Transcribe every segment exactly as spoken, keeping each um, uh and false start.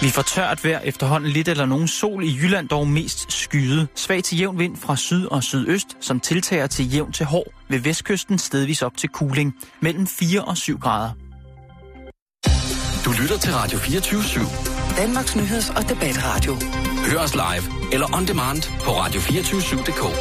Vi får tørt vejr, efterhånden lidt eller nogen sol i Jylland, dog mest skyde. Svag til jævn vind fra syd og sydøst, som tiltager til jævn til hård. Ved vestkysten stedvis op til kuling. Mellem fire og syv grader. Du lytter til Radio fireogtyve syv. Danmarks nyheds- og debatradio. Hør os live eller on demand på radio to fire syv punktum d k.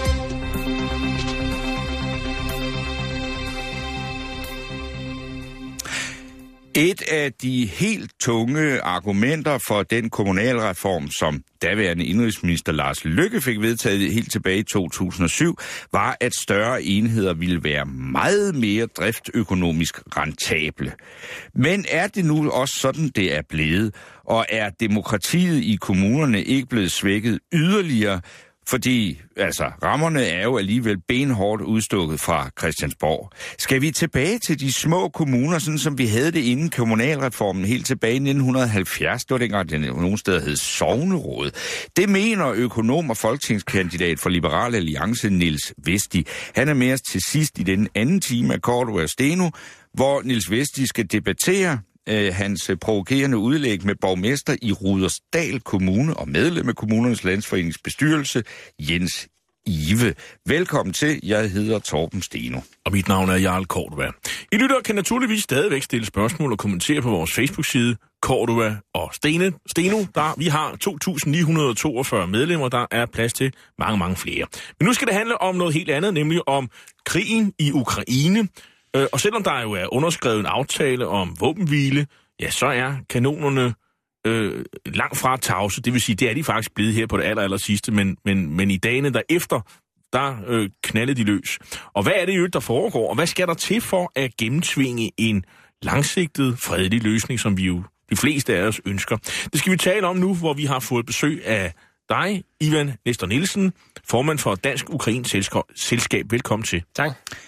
Et af de helt tunge argumenter for den kommunalreform, som daværende indenrigsminister Lars Løkke fik vedtaget helt tilbage i to tusind og syv, var, at større enheder ville være meget mere driftøkonomisk rentable. Men er det nu også sådan, det er blevet? Og er demokratiet i kommunerne ikke blevet svækket yderligere? Fordi, altså, rammerne er jo alligevel benhårdt udstukket fra Christiansborg. Skal vi tilbage til de små kommuner, sådan som vi havde det inden kommunalreformen helt tilbage i nitten halvfjerds? Det var dengang, den nogle steder hed sogneråd. Det mener økonom og folketingskandidat for Liberal Alliance, Niels Vesti. Han er med os til sidst i den anden time af Cordua Steno, hvor Niels Vesti skal debattere Øh, hans provokerende udlæg med borgmester i Rudersdal Kommune og medlem af Kommunernes Landsforenings bestyrelse, Jens Ive. Velkommen til. Jeg hedder Torben Steno. Og mit navn er Jarl Cordua. I lytter kan naturligvis stadigvæk stille spørgsmål og kommentere på vores Facebook-side Cordua og Stene. Steno, der vi har to tusind ni hundrede og toogfyrre medlemmer, der er plads til mange, mange flere. Men nu skal det handle om noget helt andet, nemlig om krigen i Ukraine. Og selvom der jo er underskrevet en aftale om våbenhvile, ja, så er kanonerne øh, langt fra tavse. Det vil sige, det er de faktisk blevet her på det aller, aller sidste, men, men, men i dagene derefter, der øh, knaldede de løs. Og hvad er det jo, der foregår, og hvad skal der til for at gennemtvinge en langsigtet, fredelig løsning, som vi jo de fleste af os ønsker? Det skal vi tale om nu, hvor vi har fået besøg af dig, Ivan Nestor Nielsen, formand for Dansk Ukrainsk Selskab. Velkommen til. Tak.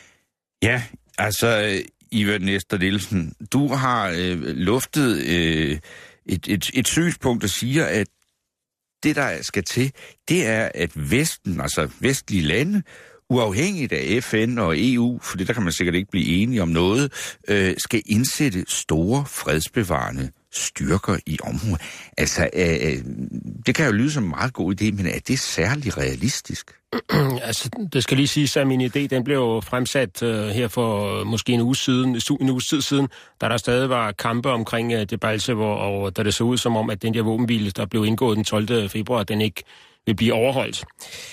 Ja, altså, Ivan Nestor Nielsen, du har øh, luftet øh, et, et, et synspunkt, der siger, at det, der skal til, det er, at Vesten, altså vestlige lande, uafhængigt af F N og E U, for det der kan man sikkert ikke blive enige om noget, øh, skal indsætte store fredsbevarende styrker i området. Altså, øh, det kan jo lyde som en meget god idé, men er det særlig realistisk? Altså, det skal lige siges, at min idé, den blev jo fremsat uh, her for uh, måske en uge siden, en uge tid siden, da der stadig var kampe omkring uh, Debaltseve, og da det så ud som om, at den der våbenhvile, der blev indgået den tolvte februar, den ikke vil blive overholdt.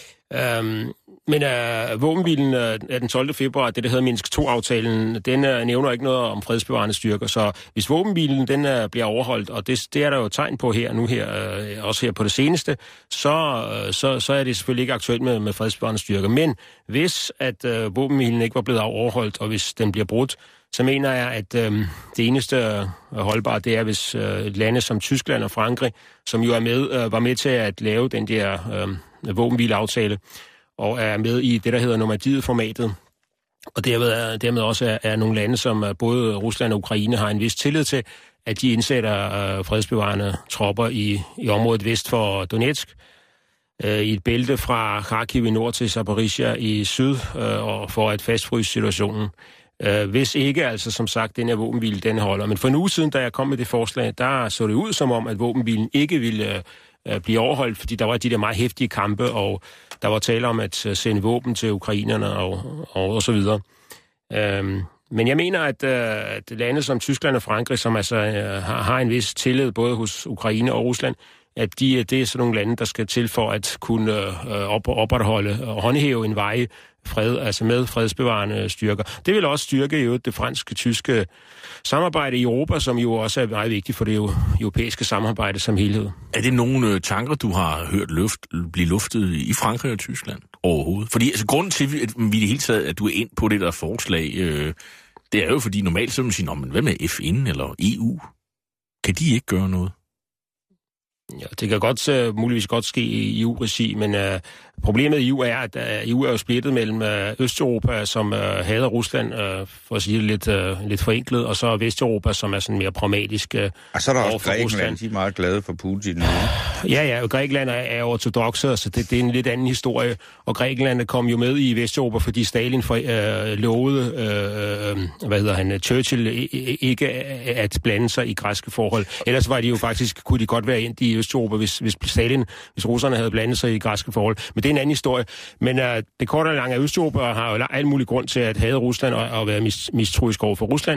Um, men uh, våbenhvilen uh, af den tolvte februar, det der hedder Minsk to-aftalen, den uh, nævner ikke noget om fredsbevarende styrker, så hvis våbenhvilen den uh, bliver overholdt, og det, det er der jo tegn på her nu her, uh, også her på det seneste, så, uh, så, så er det selvfølgelig ikke aktuelt med, med fredsbevarende styrker. Men hvis at uh, våbenhvilen ikke var blevet overholdt, og hvis den bliver brudt, så mener jeg, at uh, det eneste uh, holdbare, det er, hvis uh, lande som Tyskland og Frankrig, som jo er med, uh, var med til at lave den der uh, våbenhvileaftale, og er med i det, der hedder Normandiet-formatet. Og dermed, dermed også er, er nogle lande, som både Rusland og Ukraine har en vis tillid til, at de indsætter øh, fredsbevarende tropper i, i området vest for Donetsk, øh, i et bælte fra Kharkiv i nord til Zaporizhzhia i syd, øh, og for at fastfryse situationen. Øh, hvis ikke, altså som sagt, den her våbenhvile, den holder. Men for en uge siden, da jeg kom med det forslag, der så det ud som om, at våbenhvilen ikke ville øh, blive overholdt, fordi der var de der meget heftige kampe, og der var tale om at sende våben til ukrainerne og, og, og så videre. Øhm, men jeg mener, at, at lande som Tyskland og Frankrig, som altså øh, har, har en vis tillid både hos Ukraine og Rusland, at de, det er sådan nogle lande, der skal til for at kunne øh, op, opretholde og håndhæve en vej fred, altså med fredsbevarende styrker. Det vil også styrke jo det franske-tyske samarbejde i Europa, som jo også er meget vigtigt for det europæiske samarbejde som helhed. Er det nogle tanker, du har hørt luft, blive luftet i Frankrig og Tyskland overhovedet? Fordi altså, grunden til, at vi i det hele taget, at du er ind på det der forslag, øh, det er jo fordi normalt så vil man sige, men hvad med F N eller E U? Kan de ikke gøre noget? Ja, det kan godt uh, muligvis godt ske i E U-regi, men uh, problemet i E U er, at uh, E U er jo splittet mellem uh, Østeuropa, som uh, hader Rusland, uh, for at sige det lidt, uh, lidt forenklet, og så Vesteuropa, som er sådan mere pragmatisk. Uh, og så er der også Grækenland, de er meget glade for Putin nu. Ja, ja, og Grækenland er, er ortodokse, så det, det er en lidt anden historie. Og Grækenland kom jo med i Vesteuropa, fordi Stalin for, uh, lovede, uh, hvad hedder han, Churchill, ikke at blande sig i græske forhold. Ellers var de jo faktisk, kunne de godt være ind i Østeuropa, hvis, hvis Stalin, hvis russerne havde blandet sig i græske forhold. Men det er en anden historie. Men uh, det korte og lange af Østeuropa har jo alt mulig grund til at hade Rusland og, og være mis, mistroisk over for Rusland.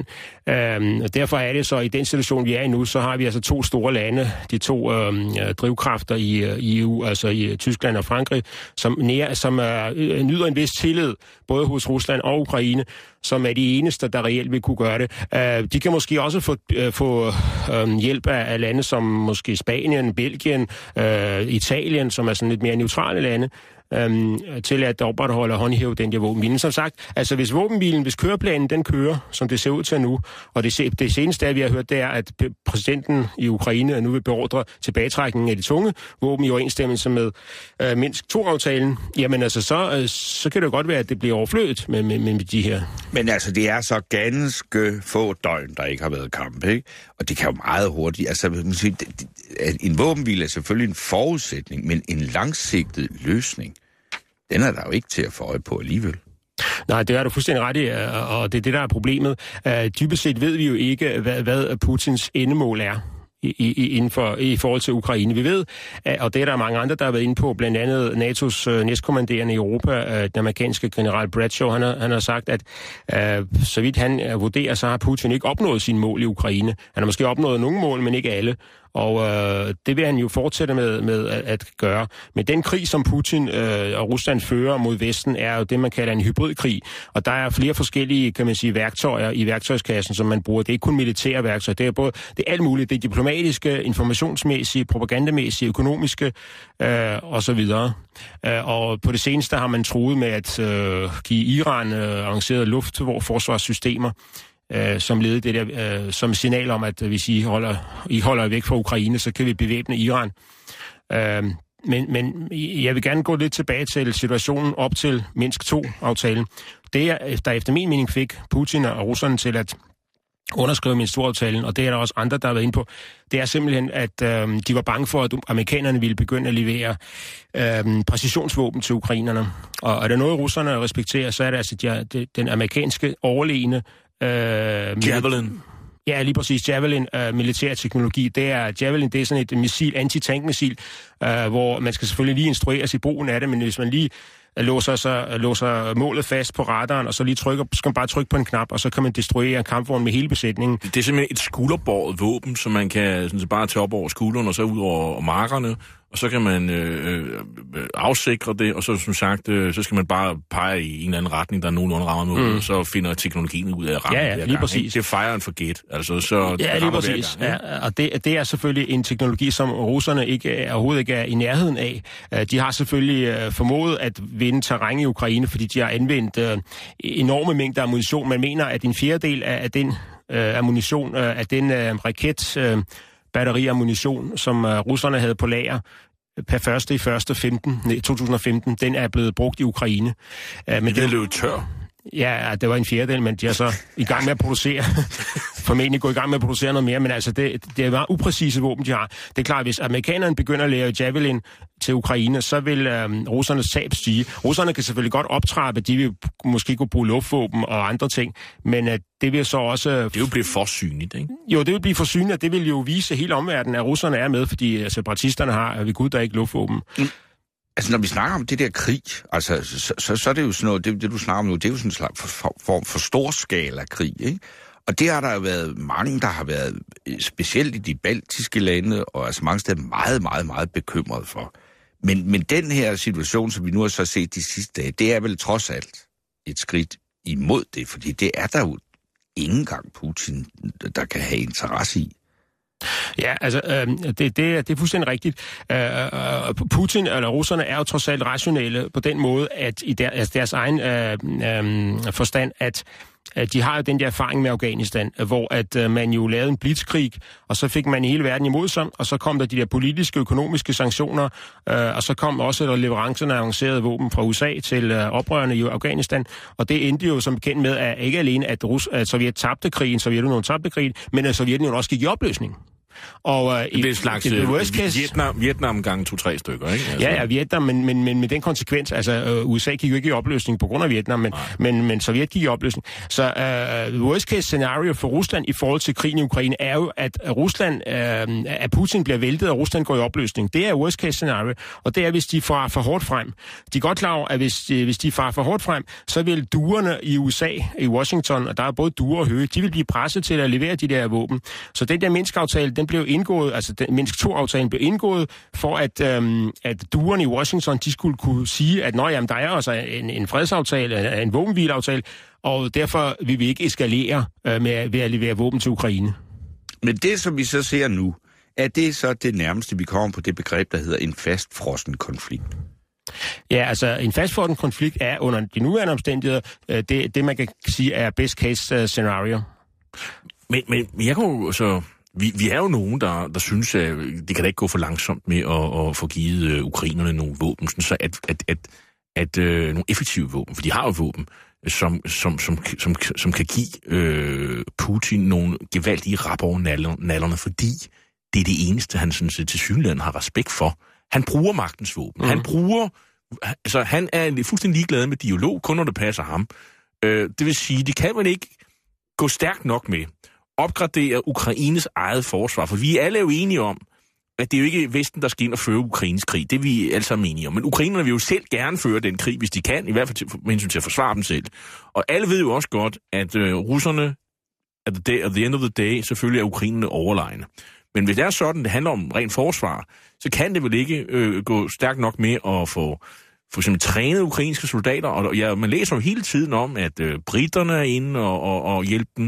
Uh, derfor er det så, i den situation, vi er i nu, så har vi altså to store lande, de to uh, drivkræfter i, uh, i E U, altså i uh, Tyskland og Frankrig, som, nær, som uh, nyder en vis tillid, både hos Rusland og Ukraine, som er de eneste, der reelt vil kunne gøre det. Uh, de kan måske også få, uh, få uh, hjælp af, af lande som måske Spanien, Belgien, uh, Italien, som er sådan lidt mere neutrale lande, um, til at opretholde og håndhæve den der våbenhvile. Som sagt, altså hvis våbenhvilen, hvis køreplanen den kører, som det ser ud til nu, og det, det seneste, vi har hørt, det er, at præsidenten i Ukraine nu vil beordre tilbagetrækningen af de tunge våben i overensstemmelse med uh, Minsk to-aftalen, jamen altså, så, uh, så kan det jo godt være, at det bliver overflødet med, med, med de her. Men altså, det er så ganske få døgn, der ikke har været kamp, ikke? Og det kan jo meget hurtigt, altså, man sige, en våbenhvile er selvfølgelig en forudsætning, men en langsigtet løsning, den er der jo ikke til at få øje på alligevel. Nej, det er du fuldstændig ret i, og det er det, der er problemet. Dybest set ved vi jo ikke, hvad, hvad Putins endemål er i, i, inden for, i forhold til Ukraine. Vi ved, og det er der mange andre, der har været inde på, blandt andet N A T O's næstkommanderende i Europa, den amerikanske general Bradshaw, han har, han har sagt, at uh, så vidt han vurderer, så har Putin ikke opnået sine mål i Ukraine. Han har måske opnået nogle mål, men ikke alle. Og øh, det vil han jo fortsætte med, med at, at gøre. Men den krig, som Putin øh, og Rusland fører mod Vesten, er jo det, man kalder en hybridkrig. Og der er flere forskellige, kan man sige, værktøjer i værktøjskassen, som man bruger. Det er ikke kun militære værktøjer. Det er både det er alt muligt. Det er diplomatiske, informationsmæssige, propagandamæssige, økonomiske øh, osv. Øh, og på det seneste har man truet med at øh, give Iran øh, avancerede luftforsvarssystemer, Øh, som led det der, øh, som signal om, at hvis I holder, I holder væk fra Ukraine, så kan vi bevæbne Iran. Øh, men, men jeg vil gerne gå lidt tilbage til situationen op til Minsk to-aftalen. Det, der efter min mening fik Putin og russerne til at underskrive Minsk to-aftalen, og det er der også andre, der har været inde på, det er simpelthen, at øh, de var bange for, at amerikanerne ville begynde at levere øh, præcisionsvåben til ukrainerne. Og er der noget, russerne respekterer, så er det altså de, de, den amerikanske overlegne Uh, Javelin. Ja, lige præcis. Javelin, uh, militær teknologi. Det er, Javelin, det er sådan et missil, anti-tankmissil, uh, hvor man skal selvfølgelig lige instrueres i brugen af det, men hvis man lige låser, sig, låser målet fast på radaren, og så lige trykker, skal man bare trykke på en knap, og så kan man destruere en kampvogn med hele besætningen. Det er simpelthen et skulderbåret våben, som man kan sådan, bare tage op over skulderen, og så ud over markerne, og så kan man øh, øh, afsikre det, og så som sagt, øh, så skal man bare pege i en eller anden retning, der er nogenlunde rammer med, mm. og så finder teknologien ud af rammen. Ja, ja, lige gang, præcis. Ikke? Det er fire and forget, altså så ja, lige præcis. Gang, ja, og det, det er selvfølgelig en teknologi, som russerne ikke, overhovedet ikke er i nærheden af. De har selvfølgelig formået at vinde terræn i Ukraine, fordi de har anvendt øh, enorme mængder ammunition. Man mener, at en fjerdedel af, af den øh, ammunition, øh, af den øh, raket øh, batteriammunition, som øh, russerne havde på lager per første i første femten, nej, to tusind og femten, den er blevet brugt i Ukraine. Uh, men det er løbet tør. Ja, det var en fjerdedel, men de er så i gang med at producere. Formentlig gå i gang med at producere noget mere, men altså det, det er meget upræcise våben, de har. Det er klart, hvis amerikanerne begynder at lave Javelin til Ukraine, så vil øhm, russernes tab stige. Russerne kan selvfølgelig godt optrappe, de vil måske kunne bruge luftvåben og andre ting, men øh, det vil så også... Det vil blive for synligt, ikke? Jo, det vil blive for synligt, og det vil jo vise hele omverdenen, at russerne er med, fordi separatisterne har ved Gud, der er ikke luftvåben. Mm. Altså, når vi snakker om det der krig, altså, så, så, så er det jo sådan noget, det, det du snakker om nu, det er jo sådan en slags form for, for, for storskala krig, ikke? Og det har der jo været mange, der har været, specielt i de baltiske lande, og altså mange steder meget, meget, meget bekymret for. Men, men den her situation, som vi nu har så set de sidste dage, det er vel trods alt et skridt imod det, fordi det er der jo ikke engang Putin, der kan have interesse i. Ja, altså, øh, det, det, det er fuldstændig rigtigt. Øh, Putin eller russerne er jo trods alt rationelle på den måde, at i der, altså deres egen øh, øh, forstand, at de har jo den der erfaring med Afghanistan, hvor at uh, man jo lavede en blitzkrig, og så fik man hele verden imod sig, og så kom der de der politiske, økonomiske sanktioner, uh, og så kom også der leverancerne af avancerede våben fra U S A til uh, oprørerne i Afghanistan, og det endte jo som bekendt med, at ikke alene at, Rus- at Sovjet tabte krigen, Sovjetunionen tabte krigen, men at Sovjetunionen også gik i opløsning. Og, uh, det er en slags case, Vietnam, Vietnam gange to-tre stykker, ikke? Altså. Ja, ja, Vietnam, men, men, men med den konsekvens, altså uh, U S A gik jo ikke i opløsning på grund af Vietnam, men, men, men Sovjet gik i opløsning. Så uh, worst case scenario for Rusland i forhold til krigen i Ukraine er jo, at Rusland, uh, at Putin bliver væltet, og Rusland går i opløsning. Det er worst case scenario, og det er, hvis de farer for hårdt frem. De er godt klar over, at hvis de, hvis de farer for hårdt frem, så vil duerne i U S A, i Washington, og der er både duer og høge, de vil blive presset til at levere de der våben. Så den der Minsk-aftale, den blev indgået, altså den Minsk to-aftalen blev indgået, for at, øhm, at duerne i Washington, de skulle kunne sige, at nå, jamen, der er også en, en fredsaftale, en våbenhvileaftale, og derfor vil vi ikke eskalere øh, med, ved at levere våben til Ukraine. Men det, som vi så ser nu, er det så det nærmeste, vi kommer på det begreb, der hedder en fastfrossen konflikt? Ja, altså en fastfrossen konflikt er under de nuværende omstændigheder, øh, det, det man kan sige er best case uh, scenario. Men, men jeg kan jo så... Vi, vi er jo nogen, der, der synes, at det kan da ikke gå for langsomt med at, at få givet uh, ukrainerne nogle våben, sådan så at, at, at, at uh, nogle effektive våben, for de har jo våben, som, som, som, som, som kan give uh, Putin nogle gevaldige rap over nallerne, fordi det er det eneste, han sådan set til synligheden har respekt for. Han bruger magtens våben. Mm. Han bruger, altså han er fuldstændig ligeglad med dialog, kun når det passer ham. Uh, det vil sige, det kan man ikke gå stærkt nok med. Opgradere Ukraines eget forsvar, for vi er alle jo enige om, at det er jo ikke Vesten, der skal ind og føre Ukraines krig. Det er vi alle sammen enige om. Men ukrainerne vil jo selv gerne føre den krig, hvis de kan, i hvert fald med hensyn til at forsvare dem selv. Og alle ved jo også godt, at øh, russerne, at the, day, at the end of the day, selvfølgelig er ukrainerne overlegne. Men hvis det er sådan, det handler om rent forsvar, så kan det vel ikke øh, gå stærkt nok med at få for eksempel trænet ukrainske soldater. Og ja, man læser jo hele tiden om, at øh, britterne er inde og, og, og hjælper dem.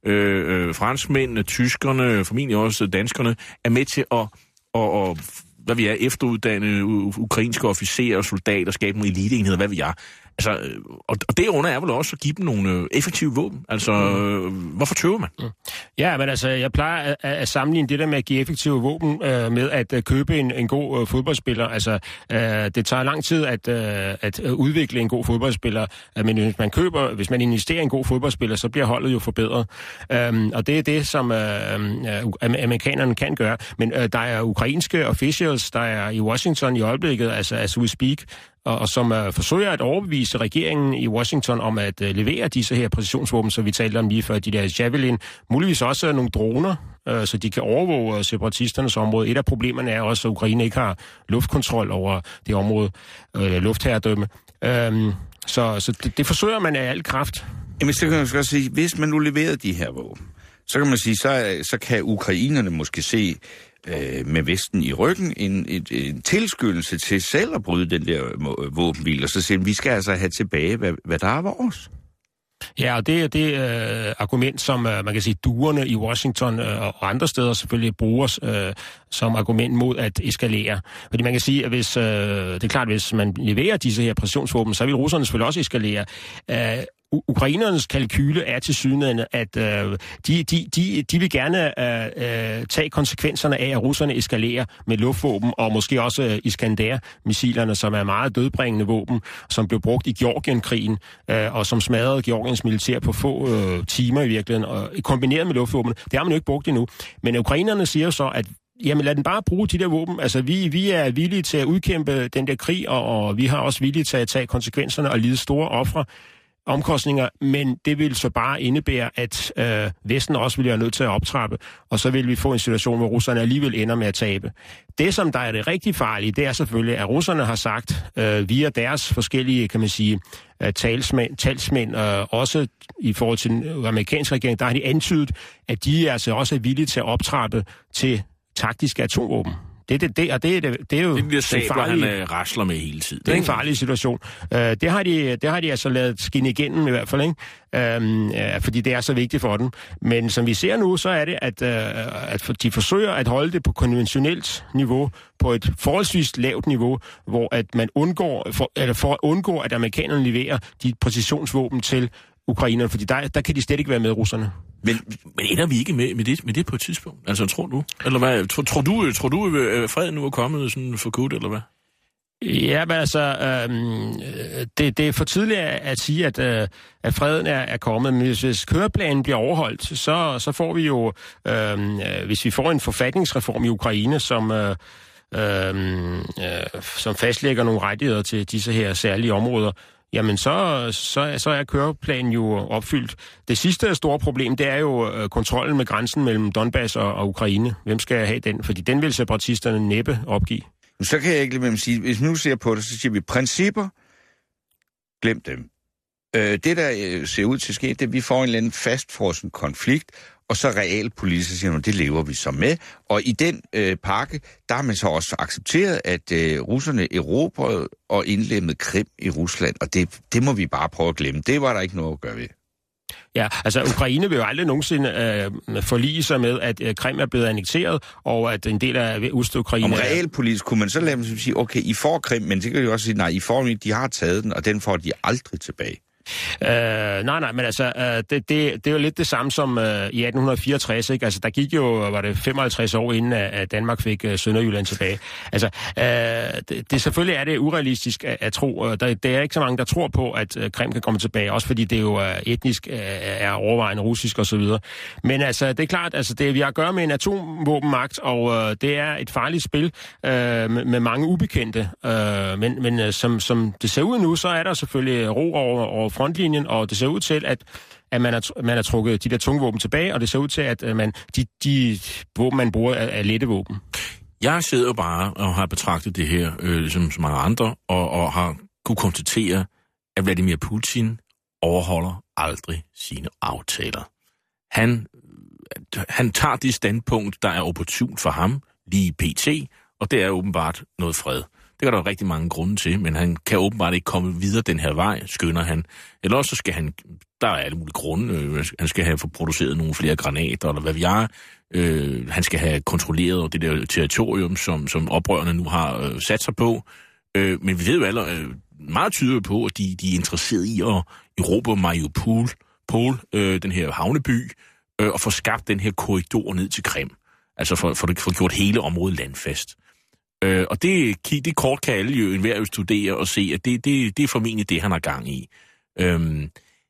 Øh, øh, franskmændene, tyskerne, formentlig også danskerne, er med til at, og, og, hvad vi er, efteruddanne ukrainske officerer og soldater, skabe nogle eliteenheder, hvad vi er. Altså, og, og derunder er vel også at give dem nogle effektive våben. Altså, mm. hvorfor tøver man? Mm. Ja, men altså, jeg plejer at, at sammenligne det der med at give effektive våben øh, med at uh, købe en, en god uh, fodboldspiller. Altså, øh, det tager lang tid at, øh, at udvikle en god fodboldspiller, men hvis man køber, hvis man investerer i en god fodboldspiller, så bliver holdet jo forbedret. Um, og det er det, som øh, øh, amerikanerne kan gøre. Men øh, der er ukrainske officials, der er i Washington i øjeblikket, altså as we speak, og, og som uh, forsøger at overbevise regeringen i Washington om at uh, levere disse her præcisionsvåben, som vi talte om lige før, de der Javelin, muligvis også uh, nogle droner, uh, så de kan overvåge uh, separatisternes område. Et af problemerne er også, at Ukraine ikke har luftkontrol over det område, uh, luftherredømme. Um, så så det, det forsøger man af al kraft. Jamen, så kan man også sige, hvis man nu leverede de her våben, så kan man sige, så, så kan ukrainerne måske se med Vesten i ryggen en, en, en tilskyndelse til selv at bryde den der våbenhvile, og så siger vi skal altså have tilbage, hvad, hvad der er vores. Ja, og det er det øh, argument, som øh, man kan sige, duerne i Washington øh, og andre steder selvfølgelig bruger øh, som argument mod at eskalere. Fordi man kan sige, at hvis, øh, det er klart, hvis man leverer disse her præcisionsvåben, så vil russerne selvfølgelig også eskalere. Øh, Ukrainernes kalkyle er til synligheden, at øh, de, de, de, de vil gerne øh, øh, tage konsekvenserne af, at russerne eskalerer med luftvåben, og måske også øh, Iskander-missilerne, som er meget dødbringende våben, som blev brugt i Georgienkrigen, øh, og som smadrede Georgiens militær på få øh, timer i virkeligheden, og kombineret med luftvåben. Det har man jo ikke brugt endnu. Men ukrainerne siger så, at jamen lad den bare bruge de der våben. Altså vi, vi er villige til at udkæmpe den der krig, og, og vi har også villige til at tage konsekvenserne og lide store ofre, omkostninger, men det vil så bare indebære, at øh, Vesten også vil være nødt til at optrappe, og så vil vi få en situation, hvor russerne alligevel ender med at tabe. Det, som der er det rigtig farlige, det er selvfølgelig, at russerne har sagt, øh, via deres forskellige, kan man sige, øh, talsmænd, talsmænd øh, også i forhold til den amerikanske regering, der har de antydet, at de altså også er villige til at optrappe til taktiske atomvåben. Det, det, det, og det, det, det er jo det bliver sabler, farlige, han rasler med hele tiden. Det er en farlig situation. Uh, det, har de, det har de altså lavet skinne igennem i hvert fald, ikke? Um, uh, fordi det er så vigtigt for dem. Men som vi ser nu, så er det, at, uh, at de forsøger at holde det på konventionelt niveau, på et forholdsvis lavt niveau, hvor at man undgår, for, eller for at undgå, at amerikanerne leverer de præcisionsvåben til ukrainerne, fordi der, der kan de slet ikke være med, russerne. Men, men ender vi ikke med, med, det, med det på et tidspunkt? Altså, tror du? Eller hvad? Tror, tror du, tror du at freden nu er kommet sådan for godt, eller hvad? Ja, men altså, øh, det, det er for tidligt at sige, at, øh, at freden er, er kommet. Men hvis, hvis køreplanen bliver overholdt, så, så får vi jo, øh, hvis vi får en forfatningsreform i Ukraine, som, øh, øh, som fastlægger nogle rettigheder til disse her særlige områder, jamen så, så, så er køreplanen jo opfyldt. Det sidste store problem, det er jo kontrollen med grænsen mellem Donbass og, og Ukraine. Hvem skal have den? Fordi den vil separatisterne næppe opgive. Så kan jeg ikke lade med at sige, hvis nu ser på det, så siger vi principper, glem dem. Øh, det, der ser ud til at ske, det er, at vi får en eller anden fastfrossen konflikt, og så realpolitisk siger man, det lever vi så med. Og i den øh, pakke, der har man så også accepteret, at øh, russerne erobrede og indlemmede Krim i Rusland, og det, det må vi bare prøve at glemme. Det var der ikke noget at gøre ved. Ja, altså Ukraine vil jo aldrig nogensinde øh, forlige sig med, at øh, Krim er blevet annekteret, og at en del af Øst-Ukraine... Om realpolitisk kunne man så lade dem sige, okay, I får Krim, men det kan jo også sige, nej, I får den, de har taget den, og den får de aldrig tilbage. Øh, nej, nej, men altså, øh, det, det, det er jo lidt det samme som øh, i atten fireogtres, ikke? Altså, der gik jo, var det femoghalvtreds år inden, at Danmark fik øh, Sønderjylland tilbage. Altså, øh, det, det selvfølgelig er det urealistisk at, at tro. Der, der er ikke så mange, der tror på, at øh, Krim kan komme tilbage, også fordi det jo øh, etnisk øh, er overvejende russisk og så videre. Men altså, det er klart, altså, det vi har at gøre med en atomvåbenmagt, og øh, det er et farligt spil øh, med, med mange ubekendte. Øh, men men øh, som, som det ser ud nu, så er der selvfølgelig ro over, over frontlinjen, og det ser ud til, at, at man, har, man har trukket de der tunge våben tilbage, og det ser ud til, at man, de, de våben, man bruger, er, er lette våben. Jeg sidder bare og har betragtet det her, øh, som så mange andre, og, og har kunne konstatere, at Vladimir Putin overholder aldrig sine aftaler. Han, han tager det standpunkt, der er opportunt for ham, lige pt., og det er åbenbart noget fred. Det kan der jo rigtig mange grunde til, men han kan åbenbart ikke komme videre den her vej, skønner han. Eller også så skal han, der er alle mulige grunde, han skal have produceret nogle flere granater, eller hvad vi er. Øh, han skal have kontrolleret det der territorium, som, som oprørerne nu har øh, sat sig på. Øh, men vi ved jo alle, øh, meget tyder på, at de, de er interesserede i at erobre Mariupol, Pol, øh, den her havneby, øh, og få skabt den her korridor ned til Krim. Altså for, for, for gjort hele området landfast. Øh, og det, det kort kan alle jo enhver jo studere og se, at det, det, det er formentlig det, han har gang i. Øhm,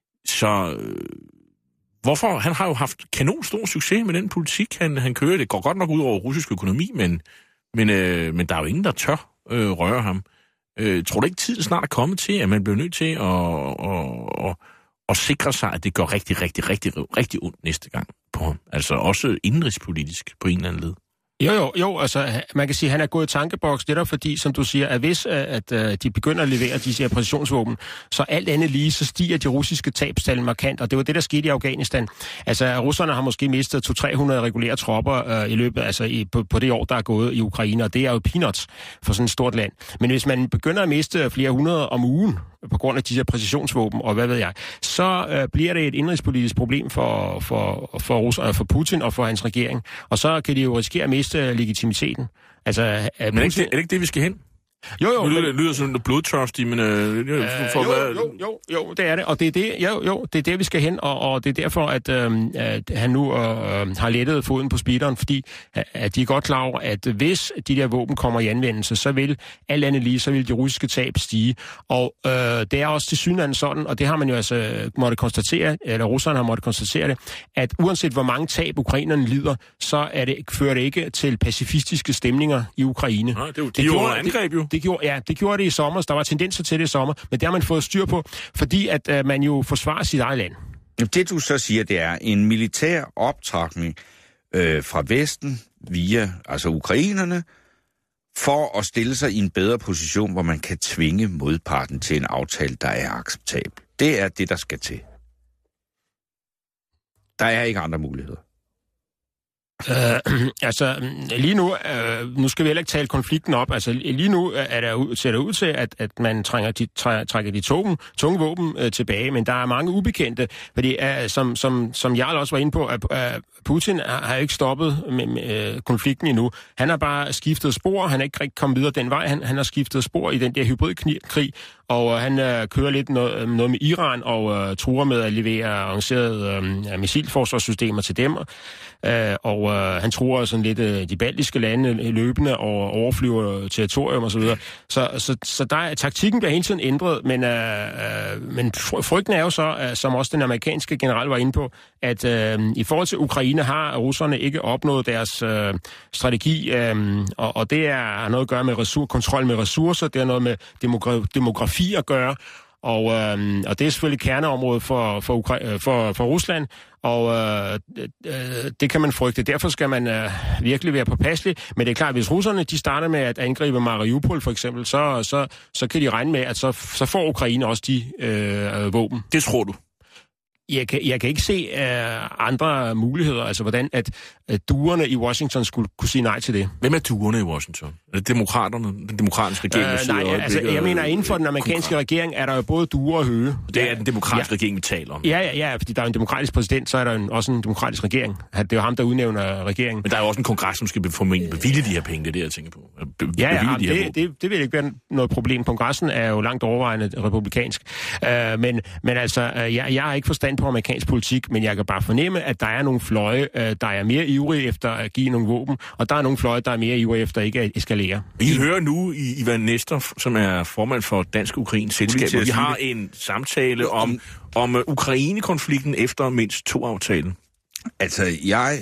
så øh, hvorfor? Han har jo haft kanon stor succes med den politik, han, han kører. Det går godt nok ud over russisk økonomi, men, men, øh, men der er jo ingen, der tør øh, røre ham. Øh, tror du ikke, tiden snart er kommet til, at man bliver nødt til at, at, at, at sikre sig, at det går rigtig, rigtig, rigtig, rigtig ondt næste gang på ham? Altså også indenrigspolitisk på en eller anden led. Jo, jo, jo, altså man kan sige, at han er gået i tankeboks, det er fordi, som du siger, at hvis at, at de begynder at levere de her præcisionsvåben, så alt andet lige, så stiger de russiske tabstal markant, og det var det, der skete i Afghanistan. Altså russerne har måske mistet to til tre hundrede regulære tropper øh, i løbet, altså i, på, på det år, der er gået i Ukraine, og det er jo peanuts for sådan et stort land. Men hvis man begynder at miste flere hundrede om ugen, på grund af de her præcisionsvåben, og hvad ved jeg, så øh, bliver det et indrigspolitisk problem for, for, for, Russer, for Putin og for hans regering. Og så kan de jo risikere at miste legitimiteten. Altså, er, men er, det, er det ikke det, vi skal hen? Jo, jo. Nu lyder det lyder sådan noget blodtørstigt, men... Øh, øh, for jo, hvad... jo, jo, jo, det er det. Og det er det, jo, jo, det er der, vi skal hen, og, og det er derfor, at, øh, at han nu øh, har lettet foden på speederen, fordi at de er godt klar over, at hvis de der våben kommer i anvendelse, så vil alt andet lige, så vil de russiske tab stige. Og øh, det er også til synligheden sådan, og det har man jo altså måtte konstatere, eller russerne har måtte konstatere det, at uanset hvor mange tab ukrainerne lider, så er det, fører det ikke til pacifistiske stemninger i Ukraine. Nej, det er jo det gjorde angreb jo. Det, det gjorde, ja, det gjorde det i sommer. Der var tendenser til det i sommer, men det har man fået styr på, fordi at øh, man jo forsvarer sit eget land. Det du så siger, det er en militær optrapning øh, fra Vesten via altså ukrainerne, for at stille sig i en bedre position, hvor man kan tvinge modparten til en aftale, der er acceptabel. Det er det, der skal til. Der er ikke andre muligheder. Uh, altså, lige nu, uh, nu skal vi heller ikke tale konflikten op, altså lige nu er der, ser det ud til, at, at man trænger de, træ, trækker de tunge, tunge våben uh, tilbage, men der er mange ubekendte, fordi uh, som, som, som Jarl også var inde på, at uh, Putin har ikke stoppet med, med konflikten endnu. Han har bare skiftet spor, han er ikke rigtig kommet videre den vej, han, han har skiftet spor i den der hybridkrig, og øh, han øh, kører lidt noget, noget med Iran og øh, truer med at levere avancerede øh, missilforsvarssystemer til dem, øh, og øh, han truer sådan lidt øh, de baltiske lande løbende og overflyver territorium og så videre. Så, så, så der er, taktikken bliver hele tiden ændret, men, øh, øh, men frygten er jo så, øh, som også den amerikanske general var inde på, at øh, i forhold til Ukraine har russerne ikke opnået deres øh, strategi, øh, og, og det er, har noget at gøre med ressour- kontrol med ressourcer, det har noget med demogra- demografi at gøre, og, øh, og det er selvfølgelig kerneområdet for, for, Ukra- for, for Rusland, og øh, øh, det kan man frygte. Derfor skal man øh, virkelig være påpasselig. Men det er klart, at hvis russerne de starter med at angribe Mariupol for eksempel, så, så, så kan de regne med, at så, så får Ukraine også de øh, våben. Det tror du? Jeg kan, jeg kan ikke se uh, andre muligheder, altså hvordan at, at duerne i Washington skulle kunne sige nej til det. Hvem er duerne i Washington? Er det demokraterne, den demokratiske regering? Uh, nej, altså jeg mener, inden for den amerikanske regering er der jo både duer og høge. Det er den demokratiske ja. regering, vi taler om. Ja, ja, ja, fordi der er en demokratisk præsident, så er der en, også en demokratisk regering. Det er jo ham, der udnævner regeringen. Men der er jo også en kongres, som skal formentlig bevilge de her penge, det er det, jeg tænker på. Be- ja, ja, de det, det, det vil ikke være noget problem. Kongressen er jo langt overvejende republikansk. Uh, men, men altså, uh, jeg, jeg har ikke forstand på amerikansk politik, men jeg kan bare fornemme, at der er nogle fløje, der er mere ivrige efter at give nogle våben, og der er nogle fløje, der er mere ivrige efter ikke at eskalere. I hører nu i Ivan Nestor, som er formand for Dansk-Ukrainsk Selskab, og vi har en samtale om, om Ukraine-konflikten efter mindst to aftalen. Altså, jeg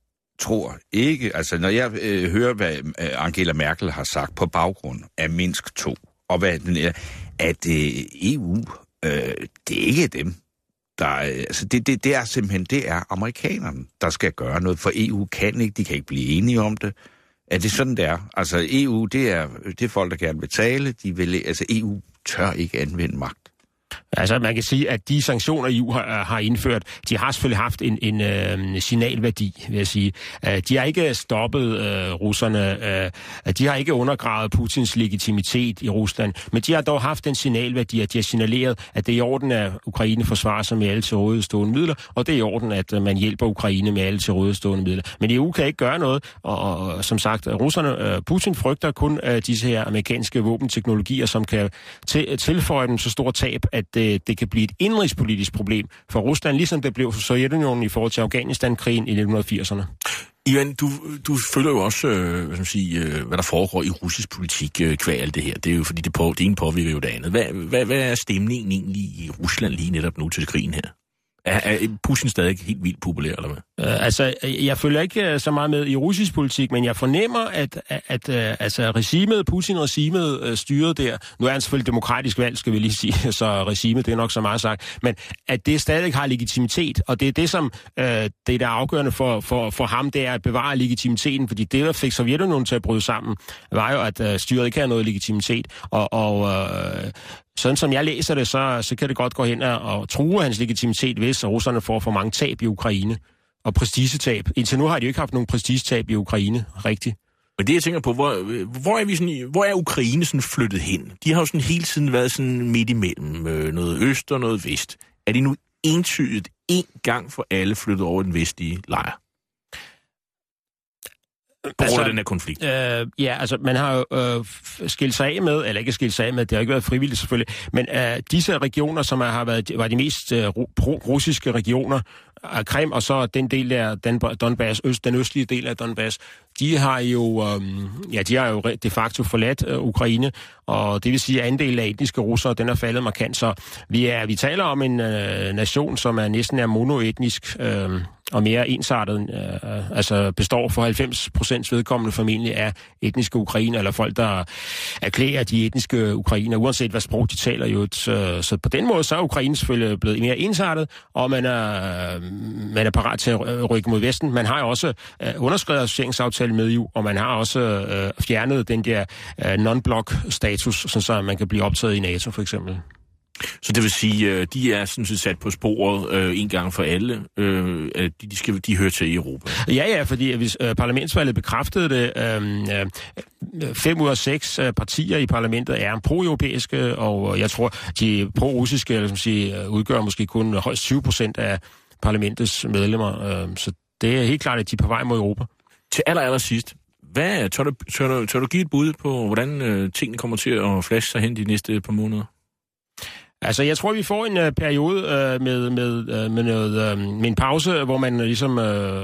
tror ikke, altså når jeg øh, hører, hvad Angela Merkel har sagt på baggrund af Minsk to, og hvad den er, at øh, E U, øh, det er ikke dem. Der, altså det, det, det er simpelthen, det er amerikanerne, der skal gøre noget, for E U kan ikke, de kan ikke blive enige om det. Er det sådan, det er? Altså E U, det er, det er folk, der gerne vil betale, de vil, altså E U tør ikke anvende magt. Altså, man kan sige, at de sanktioner, E U har, har indført, de har selvfølgelig haft en, en øh, signalværdi, vil jeg sige. Uh, de har ikke stoppet uh, russerne, uh, de har ikke undergravet Putins legitimitet i Rusland, men de har dog haft en signalværdi, at de har signaleret, at det er i orden, at Ukraine forsvarer sig med alle til rådighedsstående midler, og det er i orden, at uh, man hjælper Ukraine med alle til rådighedsstående midler. Men E U kan ikke gøre noget, og, og som sagt, russerne, uh, Putin frygter kun uh, disse her amerikanske våbenteknologier, som kan til, tilføje dem så stor tab, at det, det kan blive et indrigspolitisk problem for Rusland, ligesom det blev for Sovjetunionen i forhold til Afghanistan-krigen i nitten firserne. Ivan, du, du følger jo også, øh, hvad, skal man sige, øh, hvad der foregår i russisk politik øh, kvad alt det her. Det er jo fordi, det, på, det ene påvirker jo det andet. Hvad, hvad, hvad er stemningen egentlig i Rusland lige netop nu til krigen her? Er, er Putin stadig helt vildt populær, eller hvad? Uh, altså, jeg følger ikke så meget med i russisk politik, men jeg fornemmer, at, at, at uh, altså, regimet, Putin-regimet uh, styret der, nu er han selvfølgelig demokratisk valg, skal vi lige sige, så regimet, det er nok så meget sagt, men at det stadig har legitimitet, og det er det, som uh, det der er afgørende for, for, for ham, det er at bevare legitimiteten, fordi det, der fik Sovjetunionen til at bryde sammen, var jo, at uh, styret ikke havde noget legitimitet, og, og uh, sådan som jeg læser det, så, så kan det godt gå hen og, og true hans legitimitet, hvis russerne får for mange tab i Ukraine. Og prestigetab. Indtil nu har de jo ikke haft nogen prestigetab i Ukraine, rigtigt. Men det jeg tænker på, hvor, hvor, er, vi sådan, hvor er Ukraine sådan flyttet hen? De har jo sådan hele tiden været sådan midt imellem øh, noget øst og noget vest. Er de nu entydigt en gang for alle flyttet over den vestlige lejr? På grund altså, af den her konflikt. Øh, ja, altså man har jo øh, skilt sig af med, eller ikke skilt sig af med, det har ikke været frivilligt selvfølgelig, men øh, disse regioner, som har været var de mest øh, pro-russiske regioner, af Krim, og så den del af Donbass, øst, den østlige del af Donbass, de har jo, øh, ja, de har jo de facto forladt øh, Ukraine, og det vil sige, at andelen af etniske russere, den er faldet markant, så vi, er, vi taler om en øh, nation, som er næsten er monoetnisk, øh, og mere ensartet, øh, altså består for halvfems procent vedkommende formentlig af etniske ukrainer, eller folk, der erklærer de etniske ukrainer, uanset hvad sprog de taler jo. Så, så på den måde, så er Ukraine selvfølgelig blevet mere ensartet, og man er, man er parat til at rykke mod Vesten. Man har jo også øh, underskrevet associeringsaftale med E U, og man har også øh, fjernet den der øh, non-block-status, så man kan blive optaget i NATO for eksempel. Så det vil sige, at de er sådan set sat på sporet øh, en gang for alle. Øh, de, de, skal, de hører til i Europa. Ja, ja, fordi hvis øh, parlamentsvalget bekræftede det, øh, øh, fem ud af seks øh, partier i parlamentet er pro-europæiske, og jeg tror, de pro-russiske eller, som siger, udgør måske kun højst tyve procent af parlamentets medlemmer. Øh, så det er helt klart, at de er på vej mod Europa. Til aller, aller sidst, hvad, tør, du, tør, du, tør du give et bud på, hvordan øh, tingene kommer til at flashe sig hen de næste par måneder? Altså, jeg tror, vi får en uh, periode uh, med, med, uh, med, noget, uh, med en pause, hvor man uh, ligesom uh,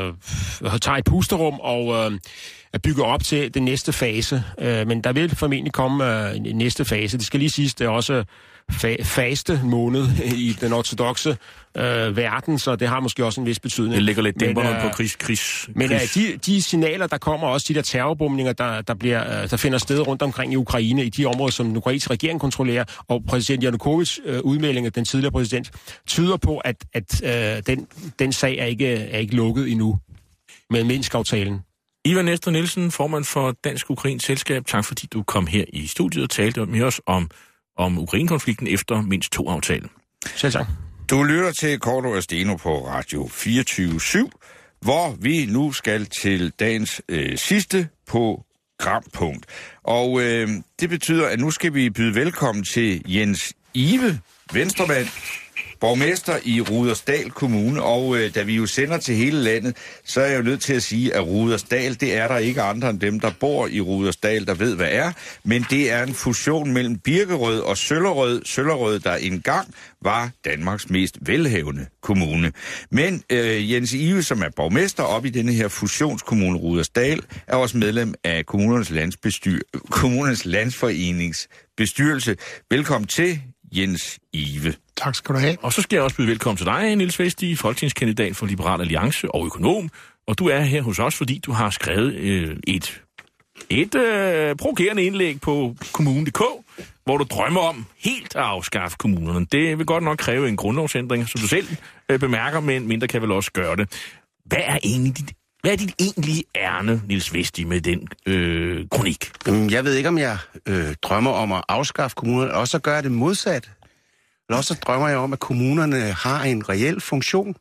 uh, tager et pusterum og uh, bygger op til den næste fase. Uh, men der vil formentlig komme uh, en næste fase. Det skal lige siges, det er også fa- faste måned i den ortodokse uh, verden, så det har måske også en vis betydning. Det ligger lidt dæmperne uh, på kris, kris, Men kris. uh, de, de signaler, der kommer, også de der terrorbomninger, der, der, bliver, uh, der finder sted rundt omkring i Ukraine, i de områder, som den ukrainske regering kontrollerer, og præsident Yanukovych uh, udmelding af den tidligere præsident, tyder på, at, at uh, den, den sag er ikke, er ikke lukket endnu med Minsk-aftalen. Ivan Nestor Nielsen, formand for Dansk Ukrainsk Selskab, tak fordi du kom her i studiet og talte med os om, om Ukraine-konflikten efter mindst to aftalen. Selv tak. Du lytter til Cordua og Steno på Radio fireogtyve syv, hvor vi nu skal til dagens øh, sidste programpunkt. Og øh, det betyder, at nu skal vi byde velkommen til Jens Ive, venstremand, borgmester i Rudersdal Kommune, og øh, da vi jo sender til hele landet, så er jeg jo nødt til at sige, at Rudersdal, det er der ikke andre end dem, der bor i Rudersdal, der ved, hvad er, men det er en fusion mellem Birkerød og Søllerød, Søllerød, der engang var Danmarks mest velhavende kommune. Men øh, Jens Ive, som er borgmester op i denne her fusionskommune Rudersdal, er også medlem af Kommunernes, Landsbestyr- Kommunernes Landsforenings bestyrelse. Velkommen til, Jens Ive. Tak skal du have. Og så skal jeg også byde velkommen til dig, Niels Vesti, folketingskandidat for Liberal Alliance og økonom. Og du er her hos os, fordi du har skrevet øh, et, et øh, provokerende indlæg på kommune punktum d k, hvor du drømmer om helt at afskaffe kommunerne. Det vil godt nok kræve en grundlovsændring, som du selv øh, bemærker, men mindre kan vel også gøre det. Hvad er egentlig dit, hvad er dit egentlige ærne, Niels Vesti, med den øh, kronik? Jeg ved ikke, om jeg øh, drømmer om at afskaffe kommunerne, og så gør jeg det modsat. Eller også drømmer jeg om, at kommunerne har en reel funktion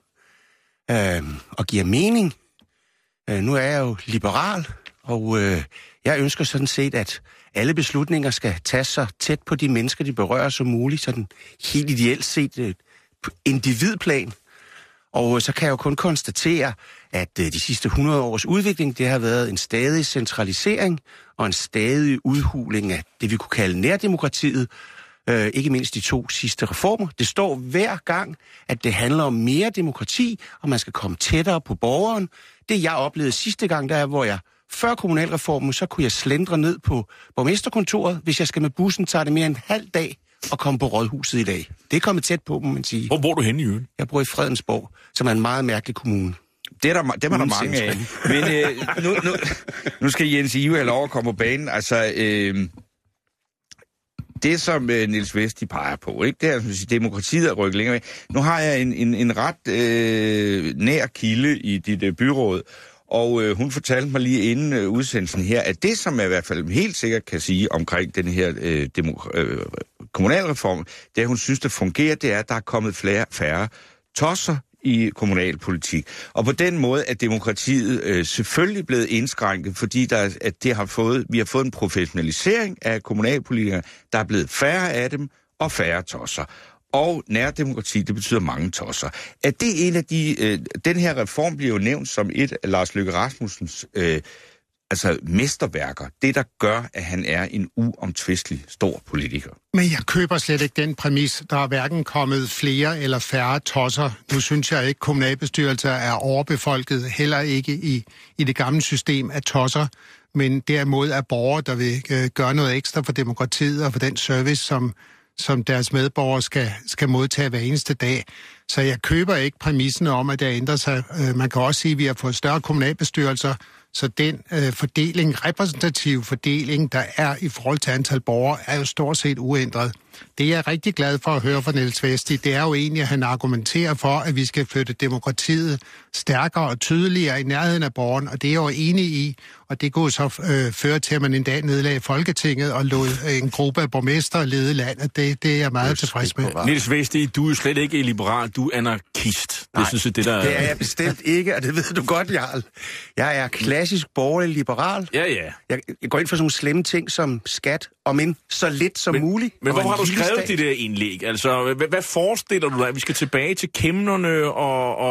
øh, og giver mening. Øh, nu er jeg jo liberal, og øh, jeg ønsker sådan set, at alle beslutninger skal tages så tæt på de mennesker, de berører som muligt, sådan helt ideelt set øh, på individplan. Og øh, så kan jeg jo kun konstatere, at øh, de sidste hundrede års udvikling, det har været en stadig centralisering og en stadig udhuling af det, vi kunne kalde nærdemokratiet. Øh, ikke mindst de to sidste reformer. Det står hver gang, at det handler om mere demokrati, og man skal komme tættere på borgeren. Det jeg oplevede sidste gang, der er, hvor jeg før kommunalreformen, så kunne jeg slendre ned på borgmesterkontoret. Hvis jeg skal med bussen, tager det mere end en halv dag at komme på Rådhuset i dag. Det er kommet tæt på, må man sige. Hvor bor du henne i øen? Jeg bor i Fredensborg, som er en meget mærkelig kommune. Det er der, dem er der mange af. Men øh, nu, nu, nu skal Jens Ive have lov at komme på banen. Altså... Øh, Det, som øh, Niels Vesti peger på, ikke? Det er, at demokratiet er rykket længere væk. Nu har jeg en, en, en ret øh, nær kilde i dit øh, byråd, og øh, hun fortalte mig lige inden øh, udsendelsen her, at det, som jeg i hvert fald helt sikkert kan sige omkring den her øh, demo, øh, kommunalreform, det, hun synes, det fungerer, det er, at der er kommet flere, færre tosser i kommunalpolitik. Og på den måde er demokratiet øh, selvfølgelig blevet indskrænket, fordi der, at det har fået, vi har fået en professionalisering af kommunalpolitikere. Der er blevet færre af dem og færre tosser. Og nærdemokrati, det betyder mange tosser. Er det en af de... Øh, den her reform bliver jo nævnt som et af Lars Løkke Rasmussens øh, altså mesterværker. Det, der gør, at han er en uomtvistelig stor politiker. Men jeg køber slet ikke den præmis. Der er hverken kommet flere eller færre tosser. Nu synes jeg ikke, kommunalbestyrelser er overbefolket, heller ikke i, i det gamle system af tosser, men derimod er borgere, der vil øh, gøre noget ekstra for demokratiet og for den service, som, som deres medborgere skal, skal modtage hver eneste dag. Så jeg køber ikke præmissen om, at det ændrer sig. Øh, man kan også sige, at vi har fået større kommunalbestyrelser, så den øh, fordeling, repræsentativ fordeling, der er i forhold til antal borgere, er jo stort set uændret. Det jeg er rigtig glad for at høre fra Niels Vesti, det er jo egentlig, at han argumenterer for, at vi skal flytte demokratiet stærkere og tydeligere i nærheden af borgeren, og det er jeg jo enig i, og det kunne så øh, føre til, at man en dag nedlagde Folketinget og lod en gruppe af borgmestre lede landet. Det, det er jeg meget tilfreds med. Niels Vesti, du er jo slet ikke liberal, du er anarkist. Nej, det, synes jeg, det, der... det er jeg bestemt ikke, og det ved du godt, Jarl. Jeg er klassisk borgerlig liberal. Ja, ja. Jeg, jeg går ind for sådan nogle slemme ting som skat, om end så lidt som men, muligt. Men hvorfor har du skrevet stat? Det der indlæg? Altså, hvad, hvad forestiller du dig? Vi skal tilbage til kæmnerne og, og,